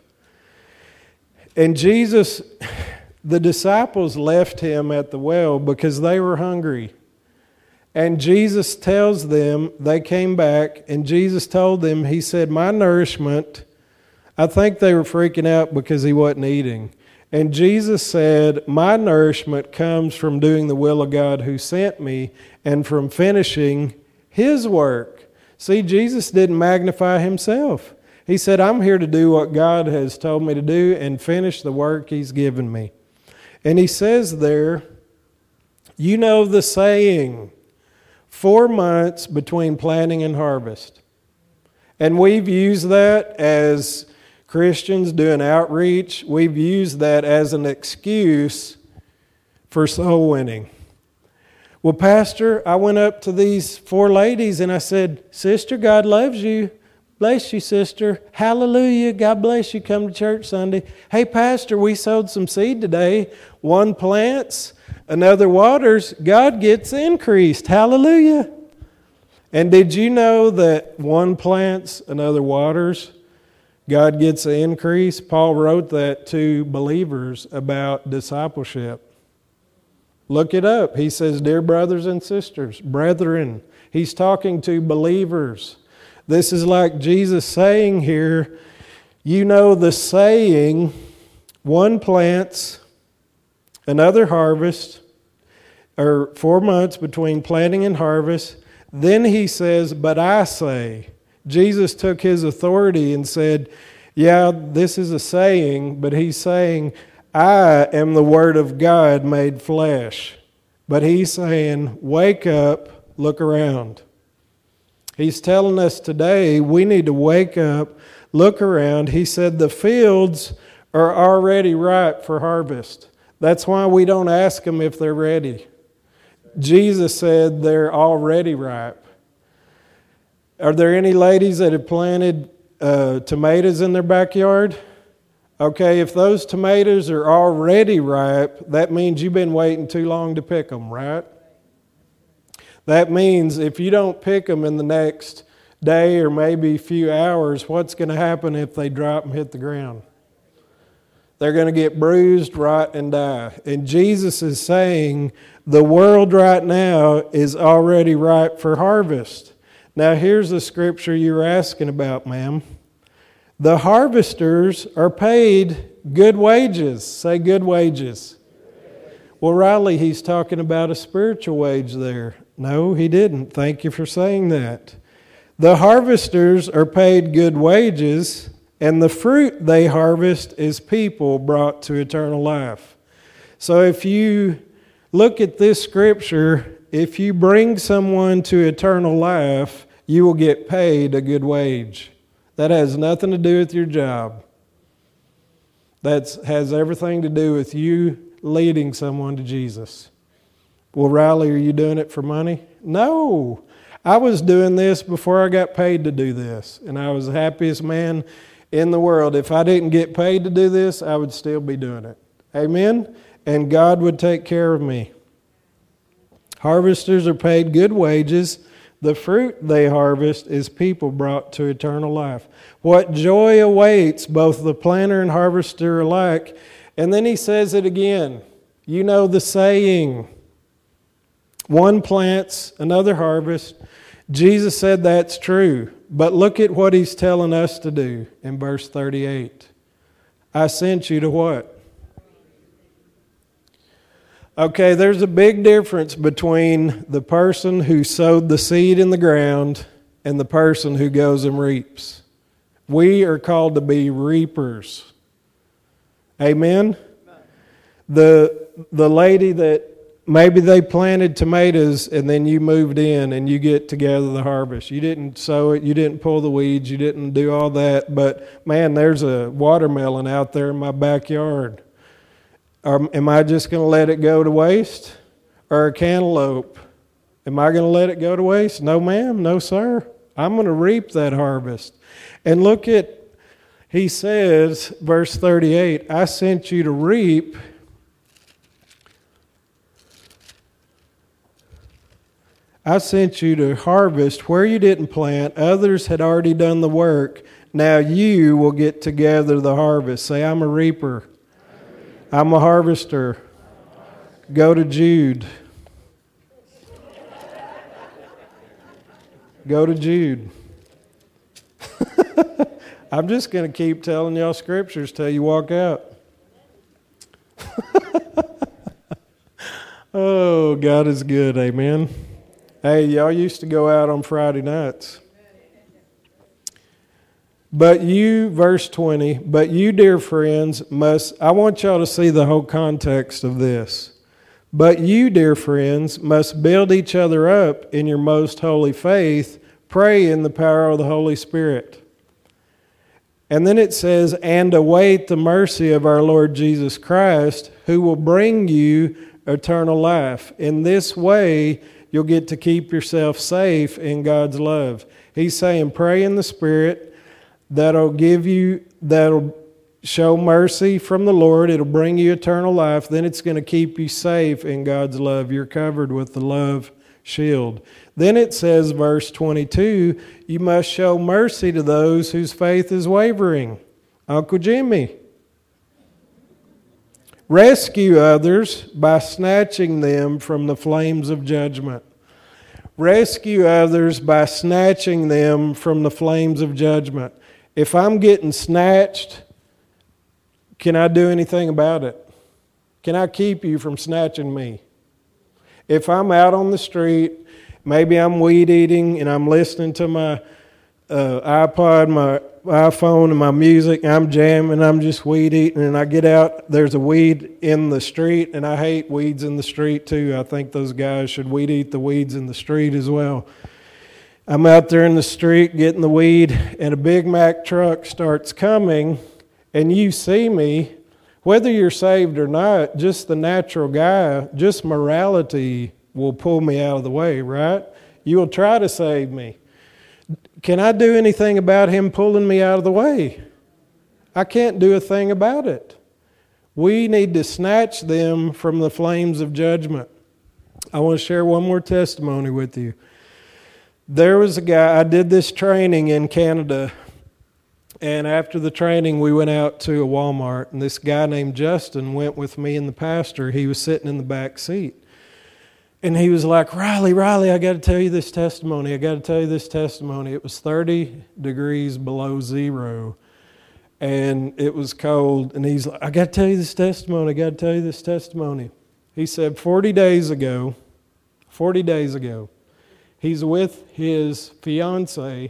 And Jesus, the disciples left him at the well because they were hungry. And Jesus tells them, they came back, and Jesus told them, he said, my nourishment, I think they were freaking out because he wasn't eating. And Jesus said, my nourishment comes from doing the will of God who sent me and from finishing his work. See, Jesus didn't magnify himself. He said, I'm here to do what God has told me to do and finish the work he's given me. And he says there, you know the saying, four months between planting and harvest. And we've used that as Christians doing outreach. We've used that as an excuse for soul winning. Well, Pastor, I went up to these four ladies and I said, Sister, God loves you. Bless you, sister. Hallelujah. God bless you. Come to church Sunday. Hey, Pastor, we sowed some seed today. One plants, another waters. God gets increased. Hallelujah. And did you know that one plants, another waters, God gets an increase? Paul wrote that to believers about discipleship. Look it up. He says, dear brothers and sisters, brethren. He's talking to believers. This is like Jesus saying here, you know the saying, one plants, another harvest, or four months between planting and harvest. Then he says, but I say. Jesus took his authority and said, yeah, this is a saying, but he's saying, I am the Word of God made flesh. But he's saying, wake up, look around. He's telling us today we need to wake up, look around. He said the fields are already ripe for harvest. That's why we don't ask them if they're ready. Jesus said they're already ripe. Are there any ladies that have planted uh, tomatoes in their backyard? Okay, if those tomatoes are already ripe, that means you've been waiting too long to pick them, right? That means if you don't pick them in the next day or maybe a few hours, what's going to happen if they drop and hit the ground? They're going to get bruised, rot, and die. And Jesus is saying the world right now is already ripe for harvest. Now here's the scripture you were asking about, ma'am. The harvesters are paid good wages. Say good wages. Well, Riley, he's talking about a spiritual wage there. No, he didn't. Thank you for saying that. The harvesters are paid good wages, and the fruit they harvest is people brought to eternal life. So if you look at this scripture, if you bring someone to eternal life, you will get paid a good wage. That has nothing to do with your job. That has everything to do with you leading someone to Jesus. Well, Riley, are you doing it for money? No. I was doing this before I got paid to do this. And I was the happiest man in the world. If I didn't get paid to do this, I would still be doing it. Amen? And God would take care of me. Harvesters are paid good wages. The fruit they harvest is people brought to eternal life. What joy awaits both the planter and harvester alike. And then he says it again. You know the saying, one plants, another harvest. Jesus said that's true. But look at what he's telling us to do in verse thirty-eight. I sent you to what? Okay, there's a big difference between the person who sowed the seed in the ground and the person who goes and reaps. We are called to be reapers. Amen? The, the lady that maybe they planted tomatoes and then you moved in and you get together the harvest. You didn't sow it, you didn't pull the weeds, you didn't do all that. But man, there's a watermelon out there in my backyard. Or am I just going to let it go to waste? Or a cantaloupe? Am I going to let it go to waste? No, ma'am. No, sir. I'm going to reap that harvest. And look at, he says, verse thirty-eight, I sent you to reap. I sent you to harvest where you didn't plant. Others had already done the work. Now you will get to gather the harvest. Say, I'm a reaper. I'm a harvester. Go to Jude. Go to Jude. I'm just going to keep telling y'all scriptures till you walk out. Oh, God is good, amen. Hey, y'all used to go out on Friday nights. But you, verse twenty, but you, dear friends, must, I want y'all to see the whole context of this. But you, dear friends, must build each other up in your most holy faith, pray in the power of the Holy Spirit. And then it says, and await the mercy of our Lord Jesus Christ, who will bring you eternal life. In this way, you'll get to keep yourself safe in God's love. He's saying, pray in the Spirit. That'll give you, that'll show mercy from the Lord. It'll bring you eternal life. Then it's going to keep you safe in God's love. You're covered with the love shield. Then it says, verse twenty-two, you must show mercy to those whose faith is wavering. Uncle Jimmy. Rescue others by snatching them from the flames of judgment. Rescue others by snatching them from the flames of judgment. If I'm getting snatched, can I do anything about it? Can I keep you from snatching me? If I'm out on the street, maybe I'm weed eating and I'm listening to my uh, iPod, my iPhone and my music, I'm jamming, I'm just weed eating, and I get out, there's a weed in the street, and I hate weeds in the street too. I think those guys should weed eat the weeds in the street as well. I'm out there in the street getting the weed, and a Big Mac truck starts coming, and you see me. Whether you're saved or not, just the natural guy, just morality will pull me out of the way, right? You will try to save me. Can I do anything about him pulling me out of the way? I can't do a thing about it. We need to snatch them from the flames of judgment. I want to share one more testimony with you. There was a guy, I did this training in Canada, and after the training we went out to a Walmart, and this guy named Justin went with me and the pastor. He was sitting in the back seat. And he was like, Riley, Riley, I got to tell you this testimony. I got to tell you this testimony. It was thirty degrees below zero, and it was cold. And he's like, I got to tell you this testimony. I got to tell you this testimony. He said, forty days ago, forty days ago, he's with his fiance,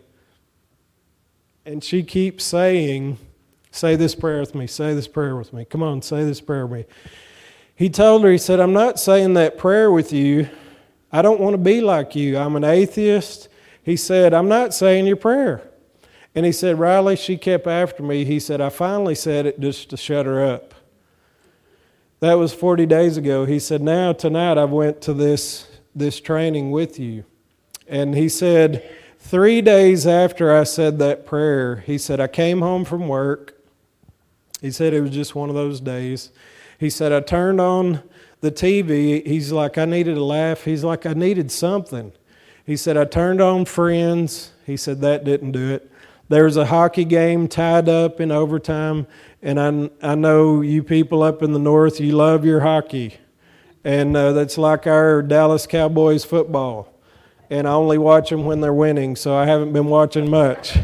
and she keeps saying, say this prayer with me, say this prayer with me. Come on, say this prayer with me. He told her, he said, I'm not saying that prayer with you. I don't want to be like you. I'm an atheist. He said, I'm not saying your prayer. And he said, Riley, she kept after me. He said, I finally said it just to shut her up. That was forty days ago. He said, now tonight I went to this, this training with you. And he said, three days after I said that prayer, he said, I came home from work. He said it was just one of those days. He said, I turned on the T V. He's like, I needed a laugh. He's like, I needed something. He said, I turned on Friends. He said, that didn't do it. There was a hockey game tied up in overtime, and I, I know you people up in the north, you love your hockey. And uh, that's like our Dallas Cowboys football. And I only watch them when they're winning, so I haven't been watching much.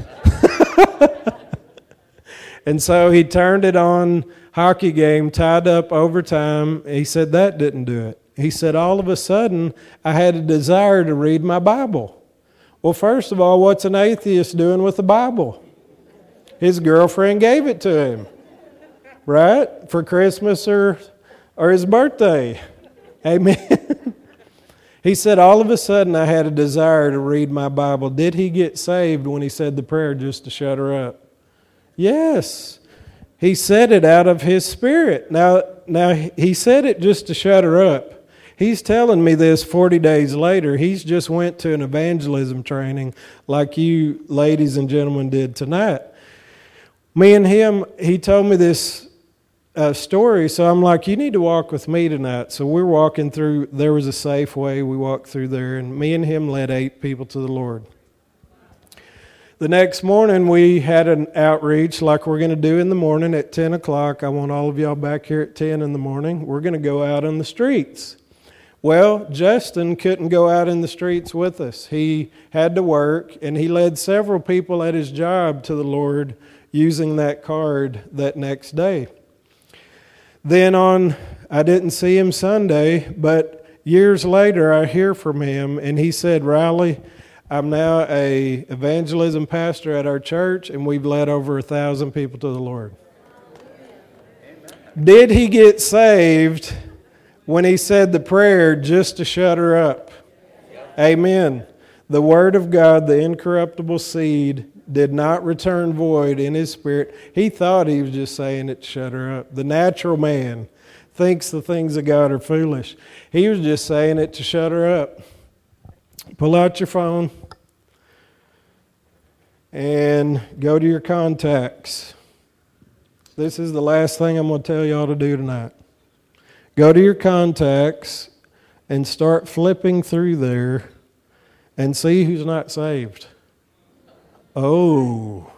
And so he turned it on, hockey game, tied up overtime. He said that didn't do it. He said all of a sudden I had a desire to read my Bible. Well, first of all, what's an atheist doing with the Bible? His girlfriend gave it to him, right? For Christmas or, or his birthday. Amen. He said all of a sudden I had a desire to read my Bible. Did he get saved when he said the prayer just to shut her up? Yes. He said it out of his spirit. Now, now he said it just to shut her up. He's telling me this forty days later. He's just went to an evangelism training like you ladies and gentlemen did tonight. Me and him, he told me this uh, story, so I'm like, you need to walk with me tonight. So we're walking through, there was a Safeway, we walked through there, and me and him led eight people to the Lord. The next morning, we had an outreach like we're going to do in the morning at ten o'clock. I want all of y'all back here at ten in the morning. We're going to go out on the streets. Well, Justin couldn't go out in the streets with us. He had to work, and he led several people at his job to the Lord using that card that next day. Then on, I didn't see him Sunday, but years later I hear from him, and he said, Riley, I'm now a evangelism pastor at our church, and we've led over a thousand people to the Lord. Amen. Did he get saved when he said the prayer just to shut her up? Yep. Amen. The Word of God, the incorruptible seed, did not return void in his spirit. He thought he was just saying it to shut her up. The natural man thinks the things of God are foolish. He was just saying it to shut her up. Pull out your phone and go to your contacts. This is the last thing I'm going to tell y'all to do tonight. Go to your contacts and start flipping through there and see who's not saved. Oh.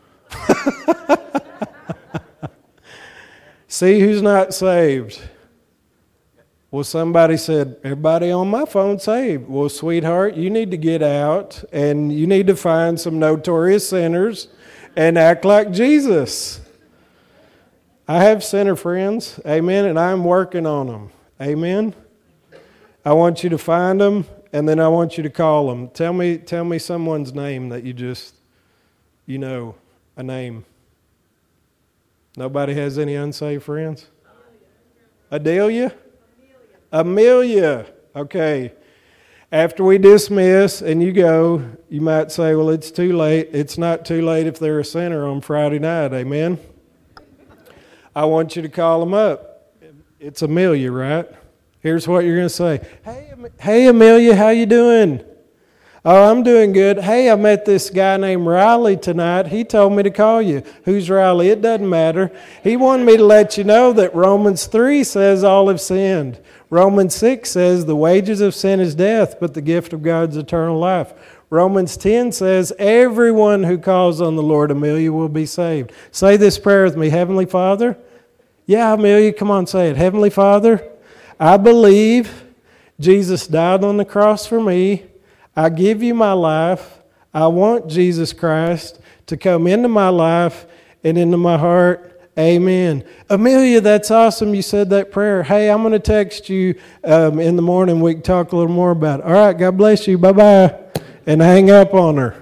See who's not saved. Well, somebody said, everybody on my phone saved. Well, sweetheart, you need to get out and you need to find some notorious sinners and act like Jesus. I have sinner friends, amen, and I'm working on them, amen. I want you to find them, and then I want you to call them. Tell me, tell me someone's name that you just, you know, a name. Nobody has any unsaved friends? Adelia? Amelia. Okay. After we dismiss and you go, you might say, well, it's too late. It's not too late if they're a sinner on Friday night. Amen? I want you to call them up. It's Amelia, right? Here's what you're going to say. Hey, hey, Amelia, how you doing? Oh, I'm doing good. Hey, I met this guy named Riley tonight. He told me to call you. Who's Riley? It doesn't matter. He wanted me to let you know that Romans three says all have sinned. Romans six says the wages of sin is death, but the gift of God is eternal life. Romans ten says everyone who calls on the Lord, Amelia, will be saved. Say this prayer with me. Heavenly Father. Yeah, Amelia, come on, say it. Heavenly Father, I believe Jesus died on the cross for me. I give you my life. I want Jesus Christ to come into my life and into my heart. Amen. Amelia, that's awesome you said that prayer. Hey, I'm going to text you um, in the morning. We can talk a little more about it. All right, God bless you. Bye-bye. And hang up on her.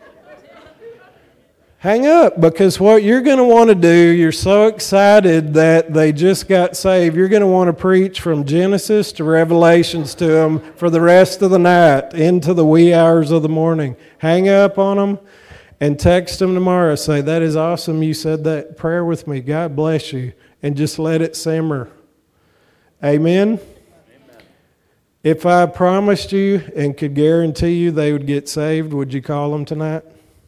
Hang up, because what you're going to want to do, you're so excited that they just got saved, you're going to want to preach from Genesis to Revelations to them for the rest of the night into the wee hours of the morning. Hang up on them and text them tomorrow. Say, that is awesome you said that prayer with me. God bless you. And just let it simmer. Amen? Amen. If I promised you and could guarantee you they would get saved, would you call them tonight?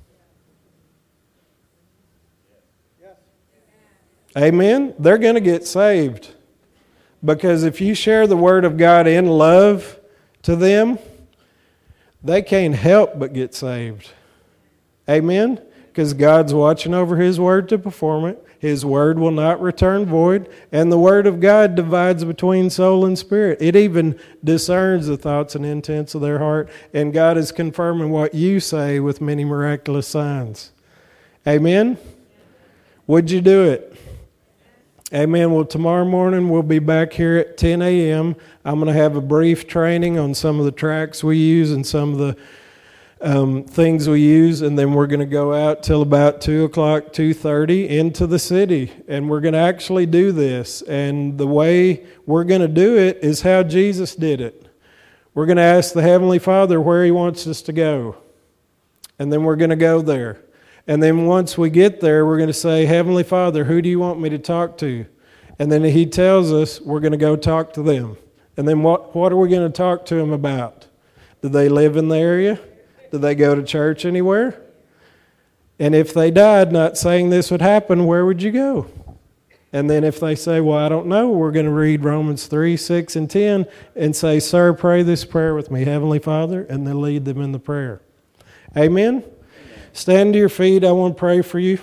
Amen? They're going to get saved. Because if you share the Word of God in love to them, they can't help but get saved. Amen? Because God's watching over His Word to perform it. His Word will not return void. And the Word of God divides between soul and spirit. It even discerns the thoughts and intents of their heart. And God is confirming what you say with many miraculous signs. Amen? Would you do it? Amen. Well, tomorrow morning we'll be back here at ten a.m. I'm going to have a brief training on some of the tracks we use and some of the um, things we use, and then we're going to go out till about two o'clock, two thirty into the city, and we're going to actually do this. And the way we're going to do it is how Jesus did it. We're going to ask the Heavenly Father where He wants us to go, and then we're going to go there. And then once we get there, we're going to say, Heavenly Father, who do you want me to talk to? And then he tells us we're going to go talk to them. And then what, what are we going to talk to them about? Do they live in the area? Do they go to church anywhere? And if they died not saying this would happen, where would you go? And then if they say, well, I don't know, we're going to read Romans three, six, and ten and say, sir, pray this prayer with me, Heavenly Father, and then lead them in the prayer. Amen? Stand to your feet. I want to pray for you.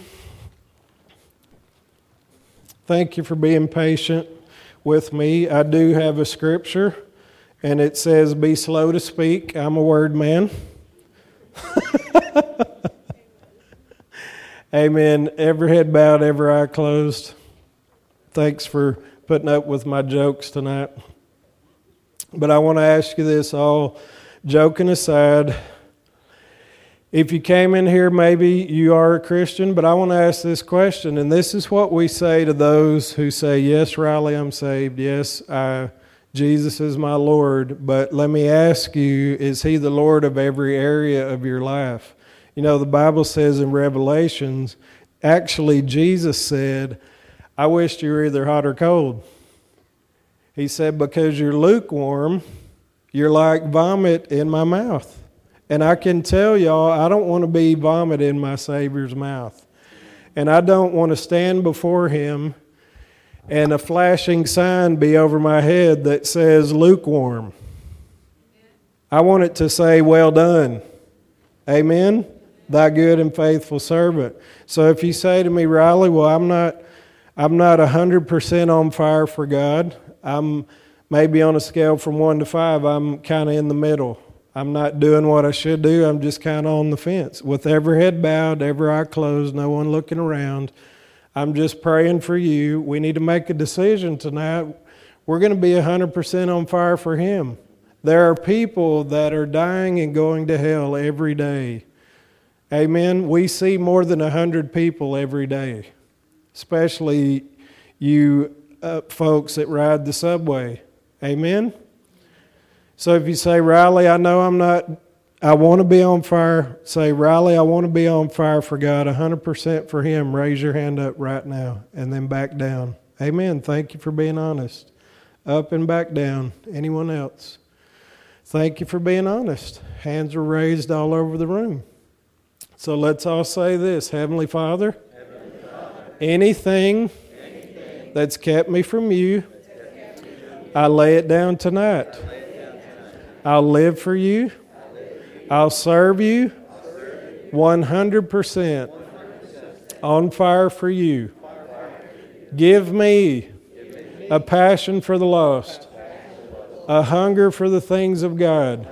Thank you for being patient with me. I do have a scripture, and it says, be slow to speak. I'm a word man. Amen. Every head bowed, every eye closed. Thanks for putting up with my jokes tonight. But I want to ask you this, all joking aside. If you came in here, maybe you are a Christian, but I want to ask this question, and this is what we say to those who say, yes, Riley, I'm saved. Yes, I, Jesus is my Lord. But let me ask you, is He the Lord of every area of your life? You know, the Bible says in Revelations, actually Jesus said, I wished you were either hot or cold. He said, because you're lukewarm, you're like vomit in my mouth. And I can tell y'all, I don't want to be vomit in my Savior's mouth. And I don't want to stand before Him and a flashing sign be over my head that says lukewarm. I want it to say, well done. Amen? Thy good and faithful servant. So if you say to me, Riley, well, I'm not I'm not one hundred percent on fire for God. I'm maybe on a scale from one to five, I'm kind of in the middle. I'm not doing what I should do. I'm just kind of on the fence. With every head bowed, every eye closed, no one looking around. I'm just praying for you. We need to make a decision tonight. We're going to be one hundred percent on fire for Him. There are people that are dying and going to hell every day. Amen. We see more than one hundred people every day, especially you uh, folks that ride the subway. Amen. So if you say, Riley, I know I'm not, I want to be on fire. Say, Riley, I want to be on fire for God, one hundred percent for Him. Raise your hand up right now and then back down. Amen. Thank you for being honest. Up and back down. Anyone else? Thank you for being honest. Hands are raised all over the room. So let's all say this. Heavenly Father, Heavenly Father anything, anything that's kept me from you, I lay it down tonight. I'll live for you. I'll serve you one hundred percent on fire for you. Give me a passion for the lost, a hunger for the things of God.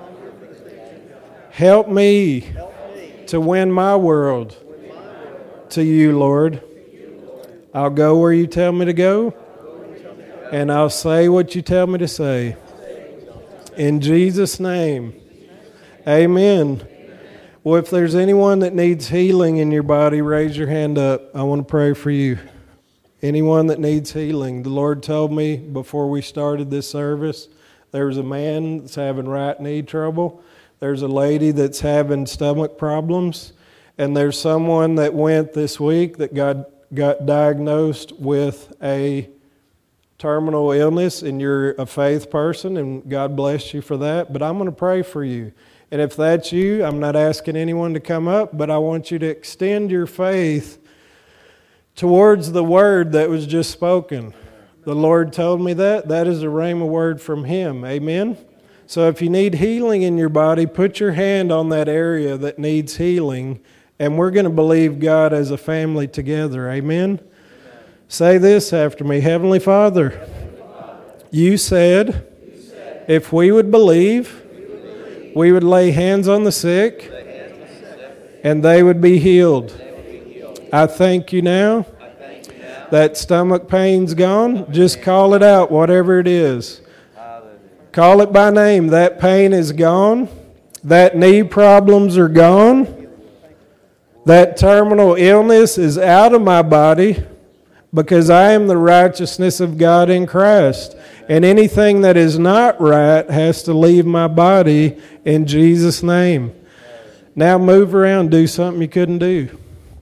Help me to win my world to you, Lord. I'll go where you tell me to go, and I'll say what you tell me to say. In Jesus' name, amen. Well, if there's anyone that needs healing in your body, raise your hand up. I want to pray for you. Anyone that needs healing. The Lord told me before we started this service, there was a man that's having right knee trouble. There's a lady that's having stomach problems. And there's someone that went this week that got, got diagnosed with a terminal illness, and you're a faith person, and God bless you for that. But I'm going to pray for you. And if that's you, I'm not asking anyone to come up, but I want you to extend your faith towards the word that was just spoken. The Lord told me that. That is a rhema word from Him. Amen? So if you need healing in your body, put your hand on that area that needs healing, and we're going to believe God as a family together. Amen? Say this after me. Heavenly Father, you said if we would believe, we would lay hands on the sick, and they would be healed. I thank you now that stomach pain's gone. Just call it out, whatever it is. Call it by name. That pain is gone. That knee problems are gone. That terminal illness is out of my body, because I am the righteousness of God in Christ. And anything that is not right has to leave my body in Jesus' name. Now move around, do something you couldn't do.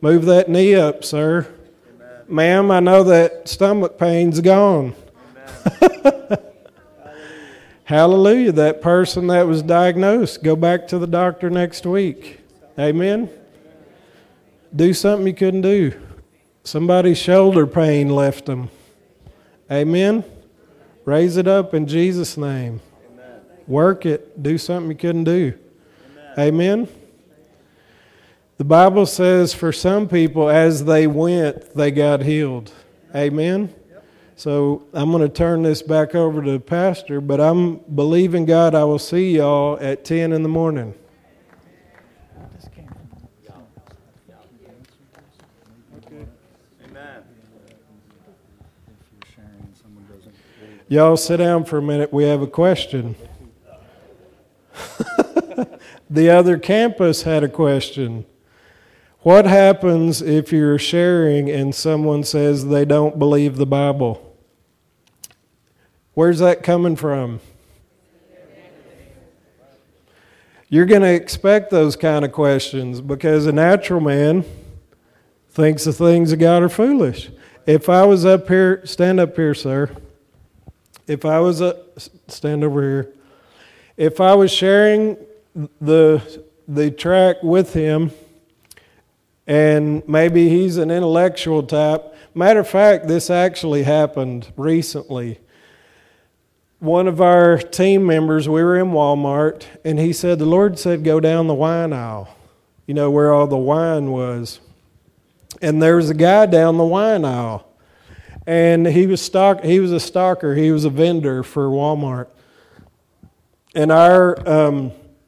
Move that knee up, sir. Amen. Ma'am, I know that stomach pain's gone. Amen. Hallelujah. That person that was diagnosed, go back to the doctor next week. Amen. Do something you couldn't do. Somebody's shoulder pain left them. Amen. Raise it up in Jesus' name. Amen. Work it. Do something you couldn't do. Amen. Amen. The Bible says for some people, as they went, they got healed. Amen. So I'm going to turn this back over to the pastor, but I'm believing God I will see y'all at ten in the morning. Amen. Y'all sit down for a minute. We have a question. The other campus had a question. What happens if you're sharing and someone says they don't believe the Bible? Where's that coming from? You're going to expect those kind of questions because a natural man thinks the things of God are foolish. If I was up here, stand up here, sir. If I was a, stand over here. If I was sharing the the track with him, and maybe he's an intellectual type. Matter of fact, this actually happened recently. One of our team members, we were in Walmart, and he said, the Lord said, go down the wine aisle, you know, where all the wine was. And there was a guy down the wine aisle. And he was stock. He was a stalker. He was a vendor for Walmart. And our um,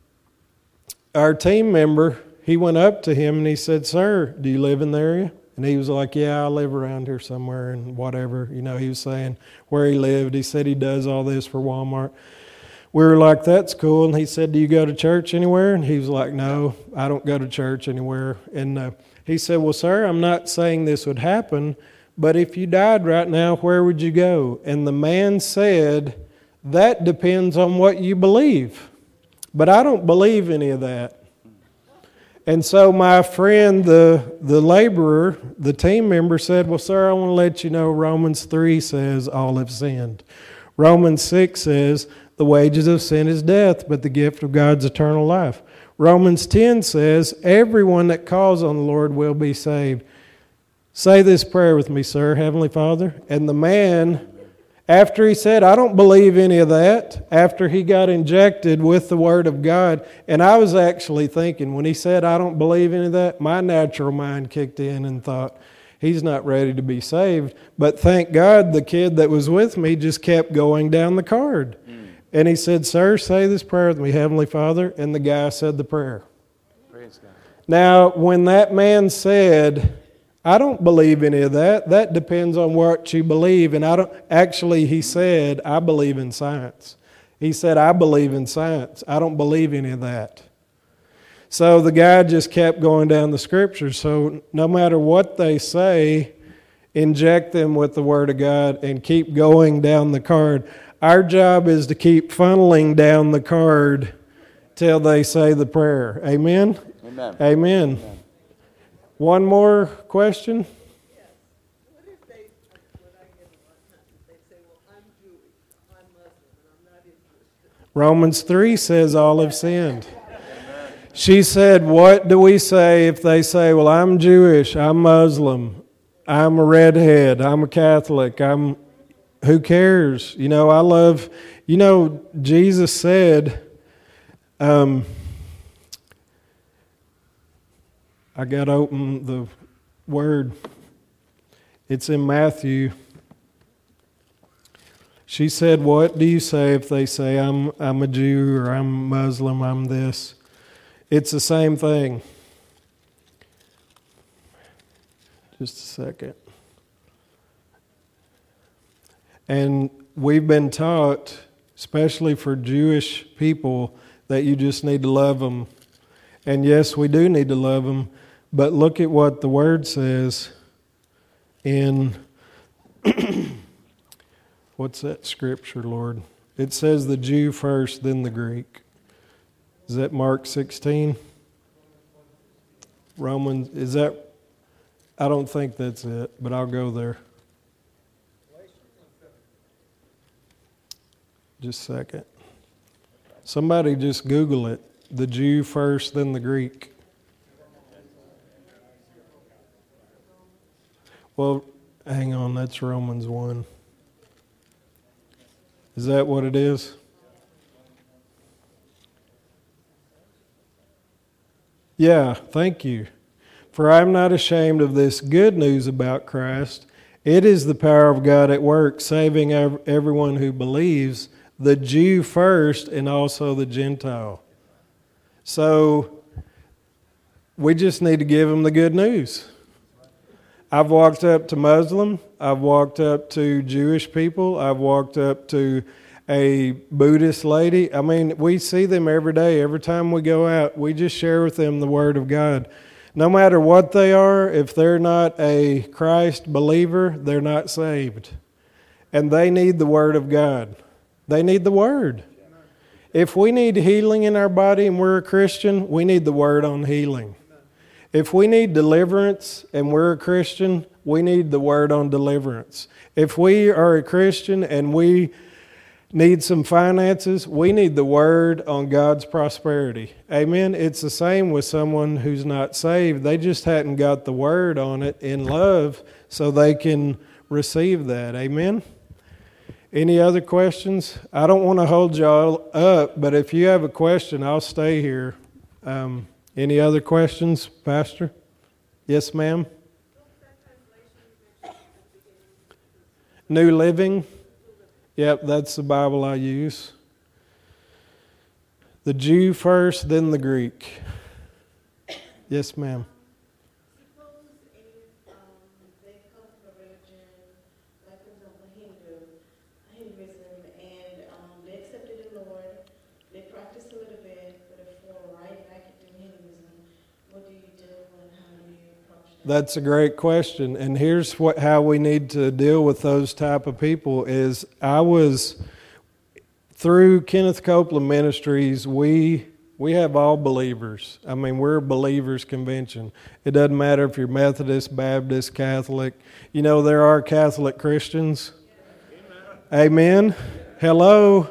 our team member, he went up to him and he said, "Sir, do you live in the area?" And he was like, "Yeah, I live around here somewhere," and whatever. You know, he was saying where he lived. He said he does all this for Walmart. We were like, "That's cool." And he said, "Do you go to church anywhere?" And he was like, "No, I don't go to church anywhere." And uh, he said, "Well, sir, I'm not saying this would happen, but if you died right now, where would you go?" And the man said, "That depends on what you believe. But I don't believe any of that." And so my friend, the, the laborer, the team member said, "Well, sir, I want to let you know Romans three says all have sinned. Romans six says the wages of sin is death, but the gift of God's eternal life. Romans ten says everyone that calls on the Lord will be saved." Say this prayer with me, sir. Heavenly Father. And the man, after he said, "I don't believe any of that," after he got injected with the Word of God, and I was actually thinking, when he said, "I don't believe any of that," my natural mind kicked in and thought, he's not ready to be saved. But thank God the kid that was with me just kept going down the card. Mm. And he said, "Sir, say this prayer with me, Heavenly Father." And the guy said the prayer. Praise God. Now, when that man said, "I don't believe any of that. That depends on what you believe." And I don't, actually, he said, "I believe in science." He said, "I believe in science. I don't believe any of that." So the guy just kept going down the scriptures. So no matter what they say, inject them with the Word of God and keep going down the card. Our job is to keep funneling down the card till they say the prayer. Amen? Amen. Amen. Amen. One more question? Yes. What if they, what I get a lot of times, they say, "Well, I'm Jewish, I'm Muslim, and I'm not interested." Romans three says all have sinned. She said, what do we say if they say, "Well, I'm Jewish, I'm Muslim, I'm a redhead, I'm a Catholic, I'm..." Who cares? You know, I love, you know, Jesus said, um, I got to open the word. It's in Matthew. She said, "What do you say if they say I'm I'm a Jew or I'm Muslim, I'm this?" It's the same thing. Just a second. And we've been taught, especially for Jewish people, that you just need to love them. And yes, we do need to love them. But look at what the Word says in, what's that scripture, Lord? It says the Jew first, then the Greek. Is that Mark sixteen? Romans, is that I don't think that's it, but I'll go there. Just a second. Somebody just Google it. The Jew first, then the Greek. Well, hang on, that's Romans one. Is that what it is? Yeah, thank you. For I am not ashamed of this good news about Christ. It is the power of God at work, saving everyone who believes, the Jew first and also the Gentile. So we just need to give them the good news. I've walked up to Muslim, I've walked up to Jewish people, I've walked up to a Buddhist lady. I mean, we see them every day. Every time we go out, we just share with them the Word of God. No matter what they are, if they're not a Christ believer, they're not saved. And they need the Word of God. They need the Word. If we need healing in our body and we're a Christian, we need the Word on healing. If we need deliverance and we're a Christian, we need the Word on deliverance. If we are a Christian and we need some finances, we need the Word on God's prosperity. Amen? It's the same with someone who's not saved. They just hadn't got the Word on it in love so they can receive that. Amen? Any other questions? I don't want to hold y'all up, but if you have a question, I'll stay here. Um, any other questions, Pastor? Yes, ma'am? New Living? Yep, that's the Bible I use. The Jew first, then the Greek. Yes, ma'am. Suppose if um, they come from a religion, like for example Hindu, Hinduism, and um, they accepted the Lord, they practiced a little bit, but if they fall right back into Hinduism, what do you do and how do you approach that? That's a great question. And here's what how we need to deal with those type of people is I was, through Kenneth Copeland Ministries, we we have all believers. I mean, we're a believers convention. It doesn't matter if you're Methodist, Baptist, Catholic. You know, there are Catholic Christians. Amen. Amen. Hello.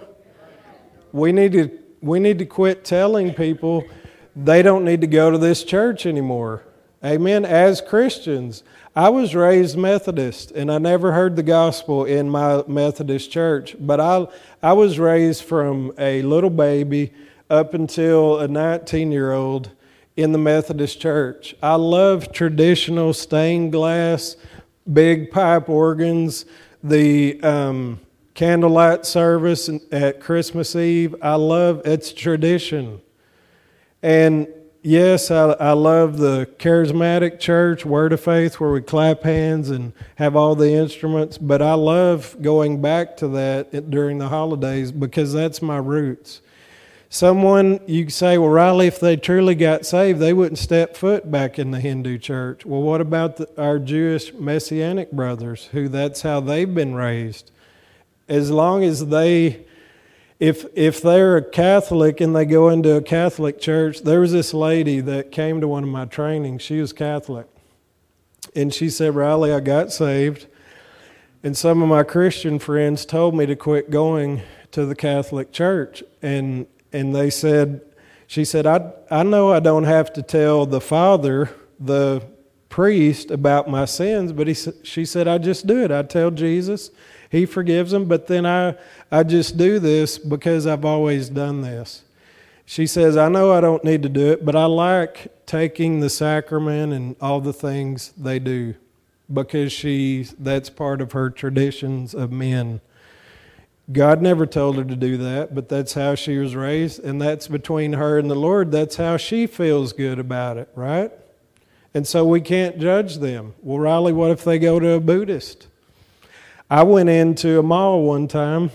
We need to we need to quit telling people they don't need to go to this church anymore. Amen. As Christians, I was raised Methodist, and I never heard the gospel in my Methodist church. But I, I was raised from a little baby up until a nineteen-year-old in the Methodist church. I love traditional stained glass, big pipe organs, the um, candlelight service at Christmas Eve. I love it's tradition, and yes, I, I love the charismatic church, Word of Faith, where we clap hands and have all the instruments. But I love going back to that during the holidays because that's my roots. Someone, you say, well, Riley, if they truly got saved, they wouldn't step foot back in the Hindu church. Well, what about the, our Jewish Messianic brothers, who that's how they've been raised? As long as they... If if they're a Catholic and they go into a Catholic church, there was this lady that came to one of my trainings. She was Catholic. And she said, Riley, I got saved. And some of my Christian friends told me to quit going to the Catholic church. And and they said, she said, I, I know I don't have to tell the father, the priest, about my sins, but he she said, I just do it. I tell Jesus. He forgives them, but then I, I just do this because I've always done this. She says, I know I don't need to do it, but I like taking the sacrament and all the things they do because she that's part of her traditions of men. God never told her to do that, but that's how she was raised, and that's between her and the Lord. That's how she feels good about it, right? And so we can't judge them. Well, Riley, what if they go to a Buddhist? I went into a mall one time,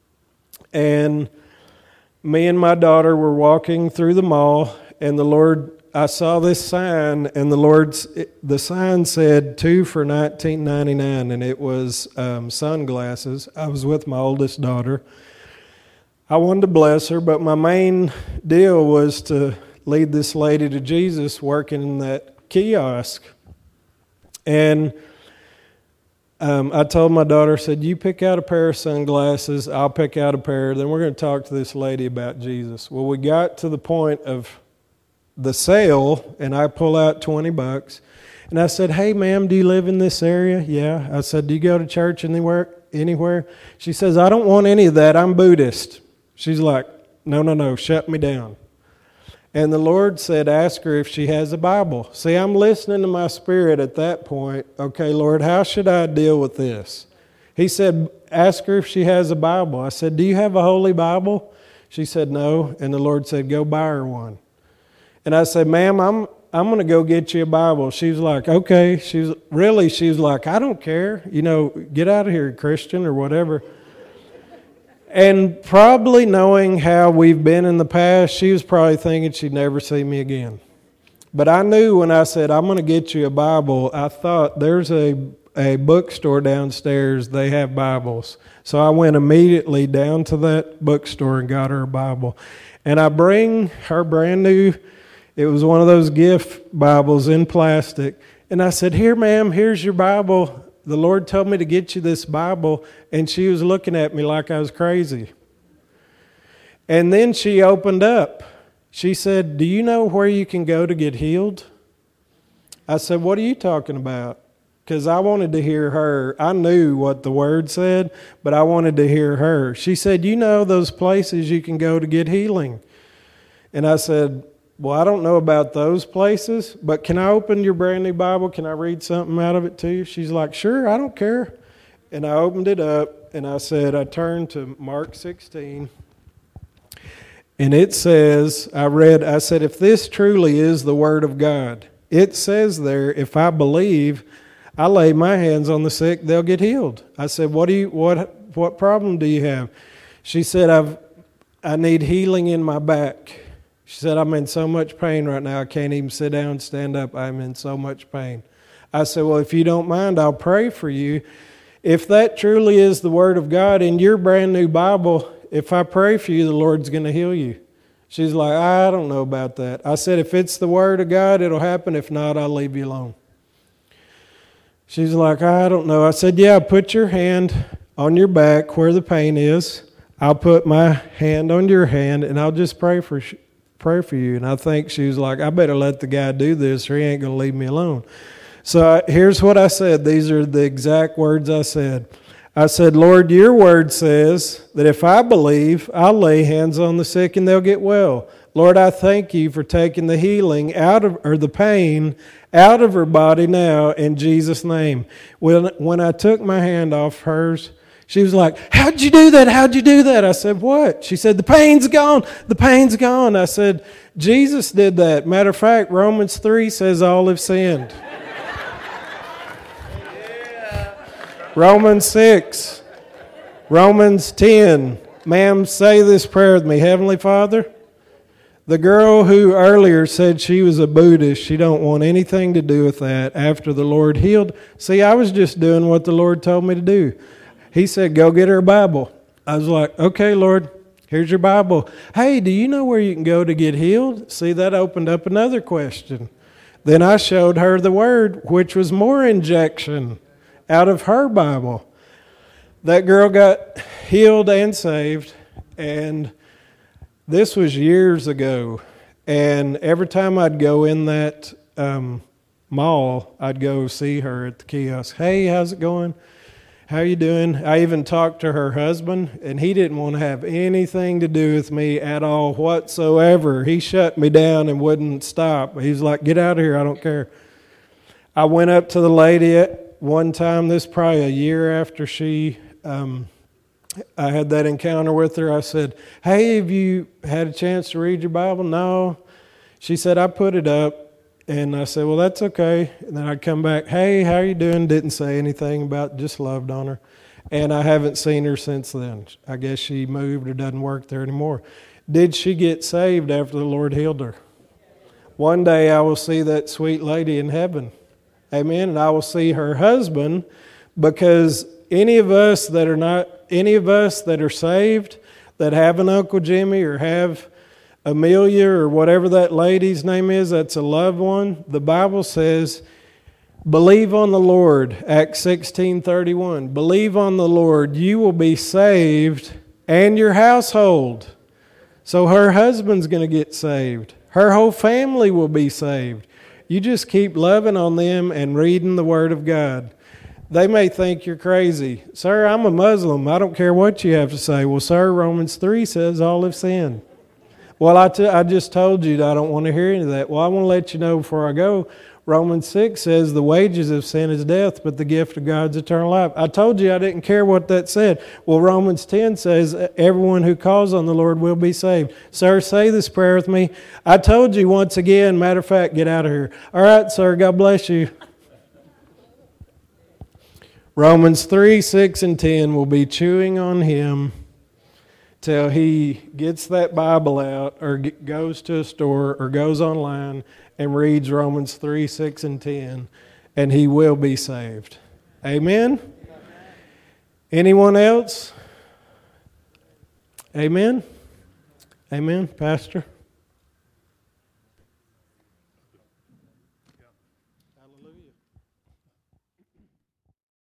and me and my daughter were walking through the mall, and the Lord, I saw this sign, and the Lord's, the sign said two for nineteen ninety-nine, and it was um, sunglasses. I was with my oldest daughter. I wanted to bless her, but my main deal was to lead this lady to Jesus working in that kiosk. And um, I told my daughter, I said, you pick out a pair of sunglasses, I'll pick out a pair, then we're going to talk to this lady about Jesus. Well, we got to the point of the sale, and I pull out twenty bucks. And I said, hey, ma'am, do you live in this area? Yeah. I said, do you go to church anywhere? Anywhere? She says, I don't want any of that. I'm Buddhist. She's like, no, no, no, shut me down. And the Lord said, ask her if she has a Bible. See, I'm listening to my spirit at that point. Okay, Lord, how should I deal with this? He said, ask her if she has a Bible. I said, do you have a Holy Bible? She said, no. And the Lord said, go buy her one. And I said, ma'am, I'm I'm going to go get you a Bible. She was like, okay. She was really, she was like, I don't care. You know, get out of here, Christian, or whatever. And probably knowing how we've been in the past, she was probably thinking she'd never see me again. But I knew when I said, I'm going to get you a Bible, I thought there's a, a bookstore downstairs. They have Bibles. So I went immediately down to that bookstore and got her a Bible. And I bring her brand new, it was one of those gift Bibles in plastic. And I said, here, ma'am, here's your Bible. The Lord told me to get you this Bible. And she was looking at me like I was crazy. And then she opened up. She said, do you know where you can go to get healed? I said, what are you talking about? Because I wanted to hear her. I knew what the Word said, but I wanted to hear her. She said, you know those places you can go to get healing? And I said, well, I don't know about those places, but can I open your brand new Bible? Can I read something out of it to you? She's like, sure, I don't care. And I opened it up, and I said, I turned to Mark sixteen, and it says, I read, I said, if this truly is the Word of God, it says there, if I believe, I lay my hands on the sick, they'll get healed. I said, what do you, what, what problem do you have? She said, I've, I need healing in my back. She said, I'm in so much pain right now, I can't even sit down and stand up. I'm in so much pain. I said, well, if you don't mind, I'll pray for you. If that truly is the Word of God in your brand new Bible, if I pray for you, the Lord's going to heal you. She's like, I don't know about that. I said, if it's the Word of God, it'll happen. If not, I'll leave you alone. She's like, I don't know. I said, yeah, put your hand on your back where the pain is. I'll put my hand on your hand, and I'll just pray for you. Pray for you. And I think she was like, I better let the guy do this or he ain't going to leave me alone. So I, here's what I said. These are the exact words I said. I said, Lord, your word says that if I believe, I'll lay hands on the sick and they'll get well. Lord, I thank you for taking the healing out of, or the pain out of her body now in Jesus' name. When, when I took my hand off hers, she was like, how'd you do that? How'd you do that? I said, what? She said, the pain's gone. The pain's gone. I said, Jesus did that. Matter of fact, Romans three says all have sinned. Yeah. Romans six. Romans ten. Ma'am, say this prayer with me. Heavenly Father, the girl who earlier said she was a Buddhist, she don't want anything to do with that after the Lord healed. See, I was just doing what the Lord told me to do. He said, go get her a Bible. I was like, okay, Lord, here's your Bible. Hey, do you know where you can go to get healed? See, that opened up another question. Then I showed her the Word, which was more injection out of her Bible. That girl got healed and saved, and this was years ago. And every time I'd go in that um, mall, I'd go see her at the kiosk. Hey, how's it going? How you doing? I even talked to her husband, and he didn't want to have anything to do with me at all whatsoever. He shut me down and wouldn't stop. He was like, get out of here, I don't care. I went up to the lady at one time, this probably a year after she, um, I had that encounter with her. I said, hey, have you had a chance to read your Bible? No. She said, I put it up. And I said, well, that's okay. And then I'd come back, hey, how you doing? Didn't say anything about, just loved on her. And I haven't seen her since then. I guess she moved or doesn't work there anymore. Did she get saved after the Lord healed her? One day I will see that sweet lady in heaven. Amen. And I will see her husband, because any of us that are not, any of us that are saved, that have an Uncle Jimmy or have Amelia or whatever that lady's name is, that's a loved one, the Bible says Believe on the Lord, Acts sixteen thirty-one. Believe on the Lord, you will be saved and your household. So her husband's going to get saved. Her whole family will be saved. You just keep loving on them and reading the Word of God. They may think you're crazy. Sir, I'm a Muslim. I don't care what you have to say. Well, sir, Romans three says all have sinned. Well, I, t- I just told you that I don't want to hear any of that. Well, I want to let you know before I go, Romans six says the wages of sin is death, but the gift of God's eternal life. I told you I didn't care what that said. Well, Romans ten says everyone who calls on the Lord will be saved. Sir, say this prayer with me. I told you once again, matter of fact, get out of here. All right, sir, God bless you. Romans three, six, and ten will be chewing on him till he gets that Bible out or goes to a store or goes online and reads Romans three, six, and ten, and he will be saved. Amen? Anyone else? Amen? Amen, Pastor?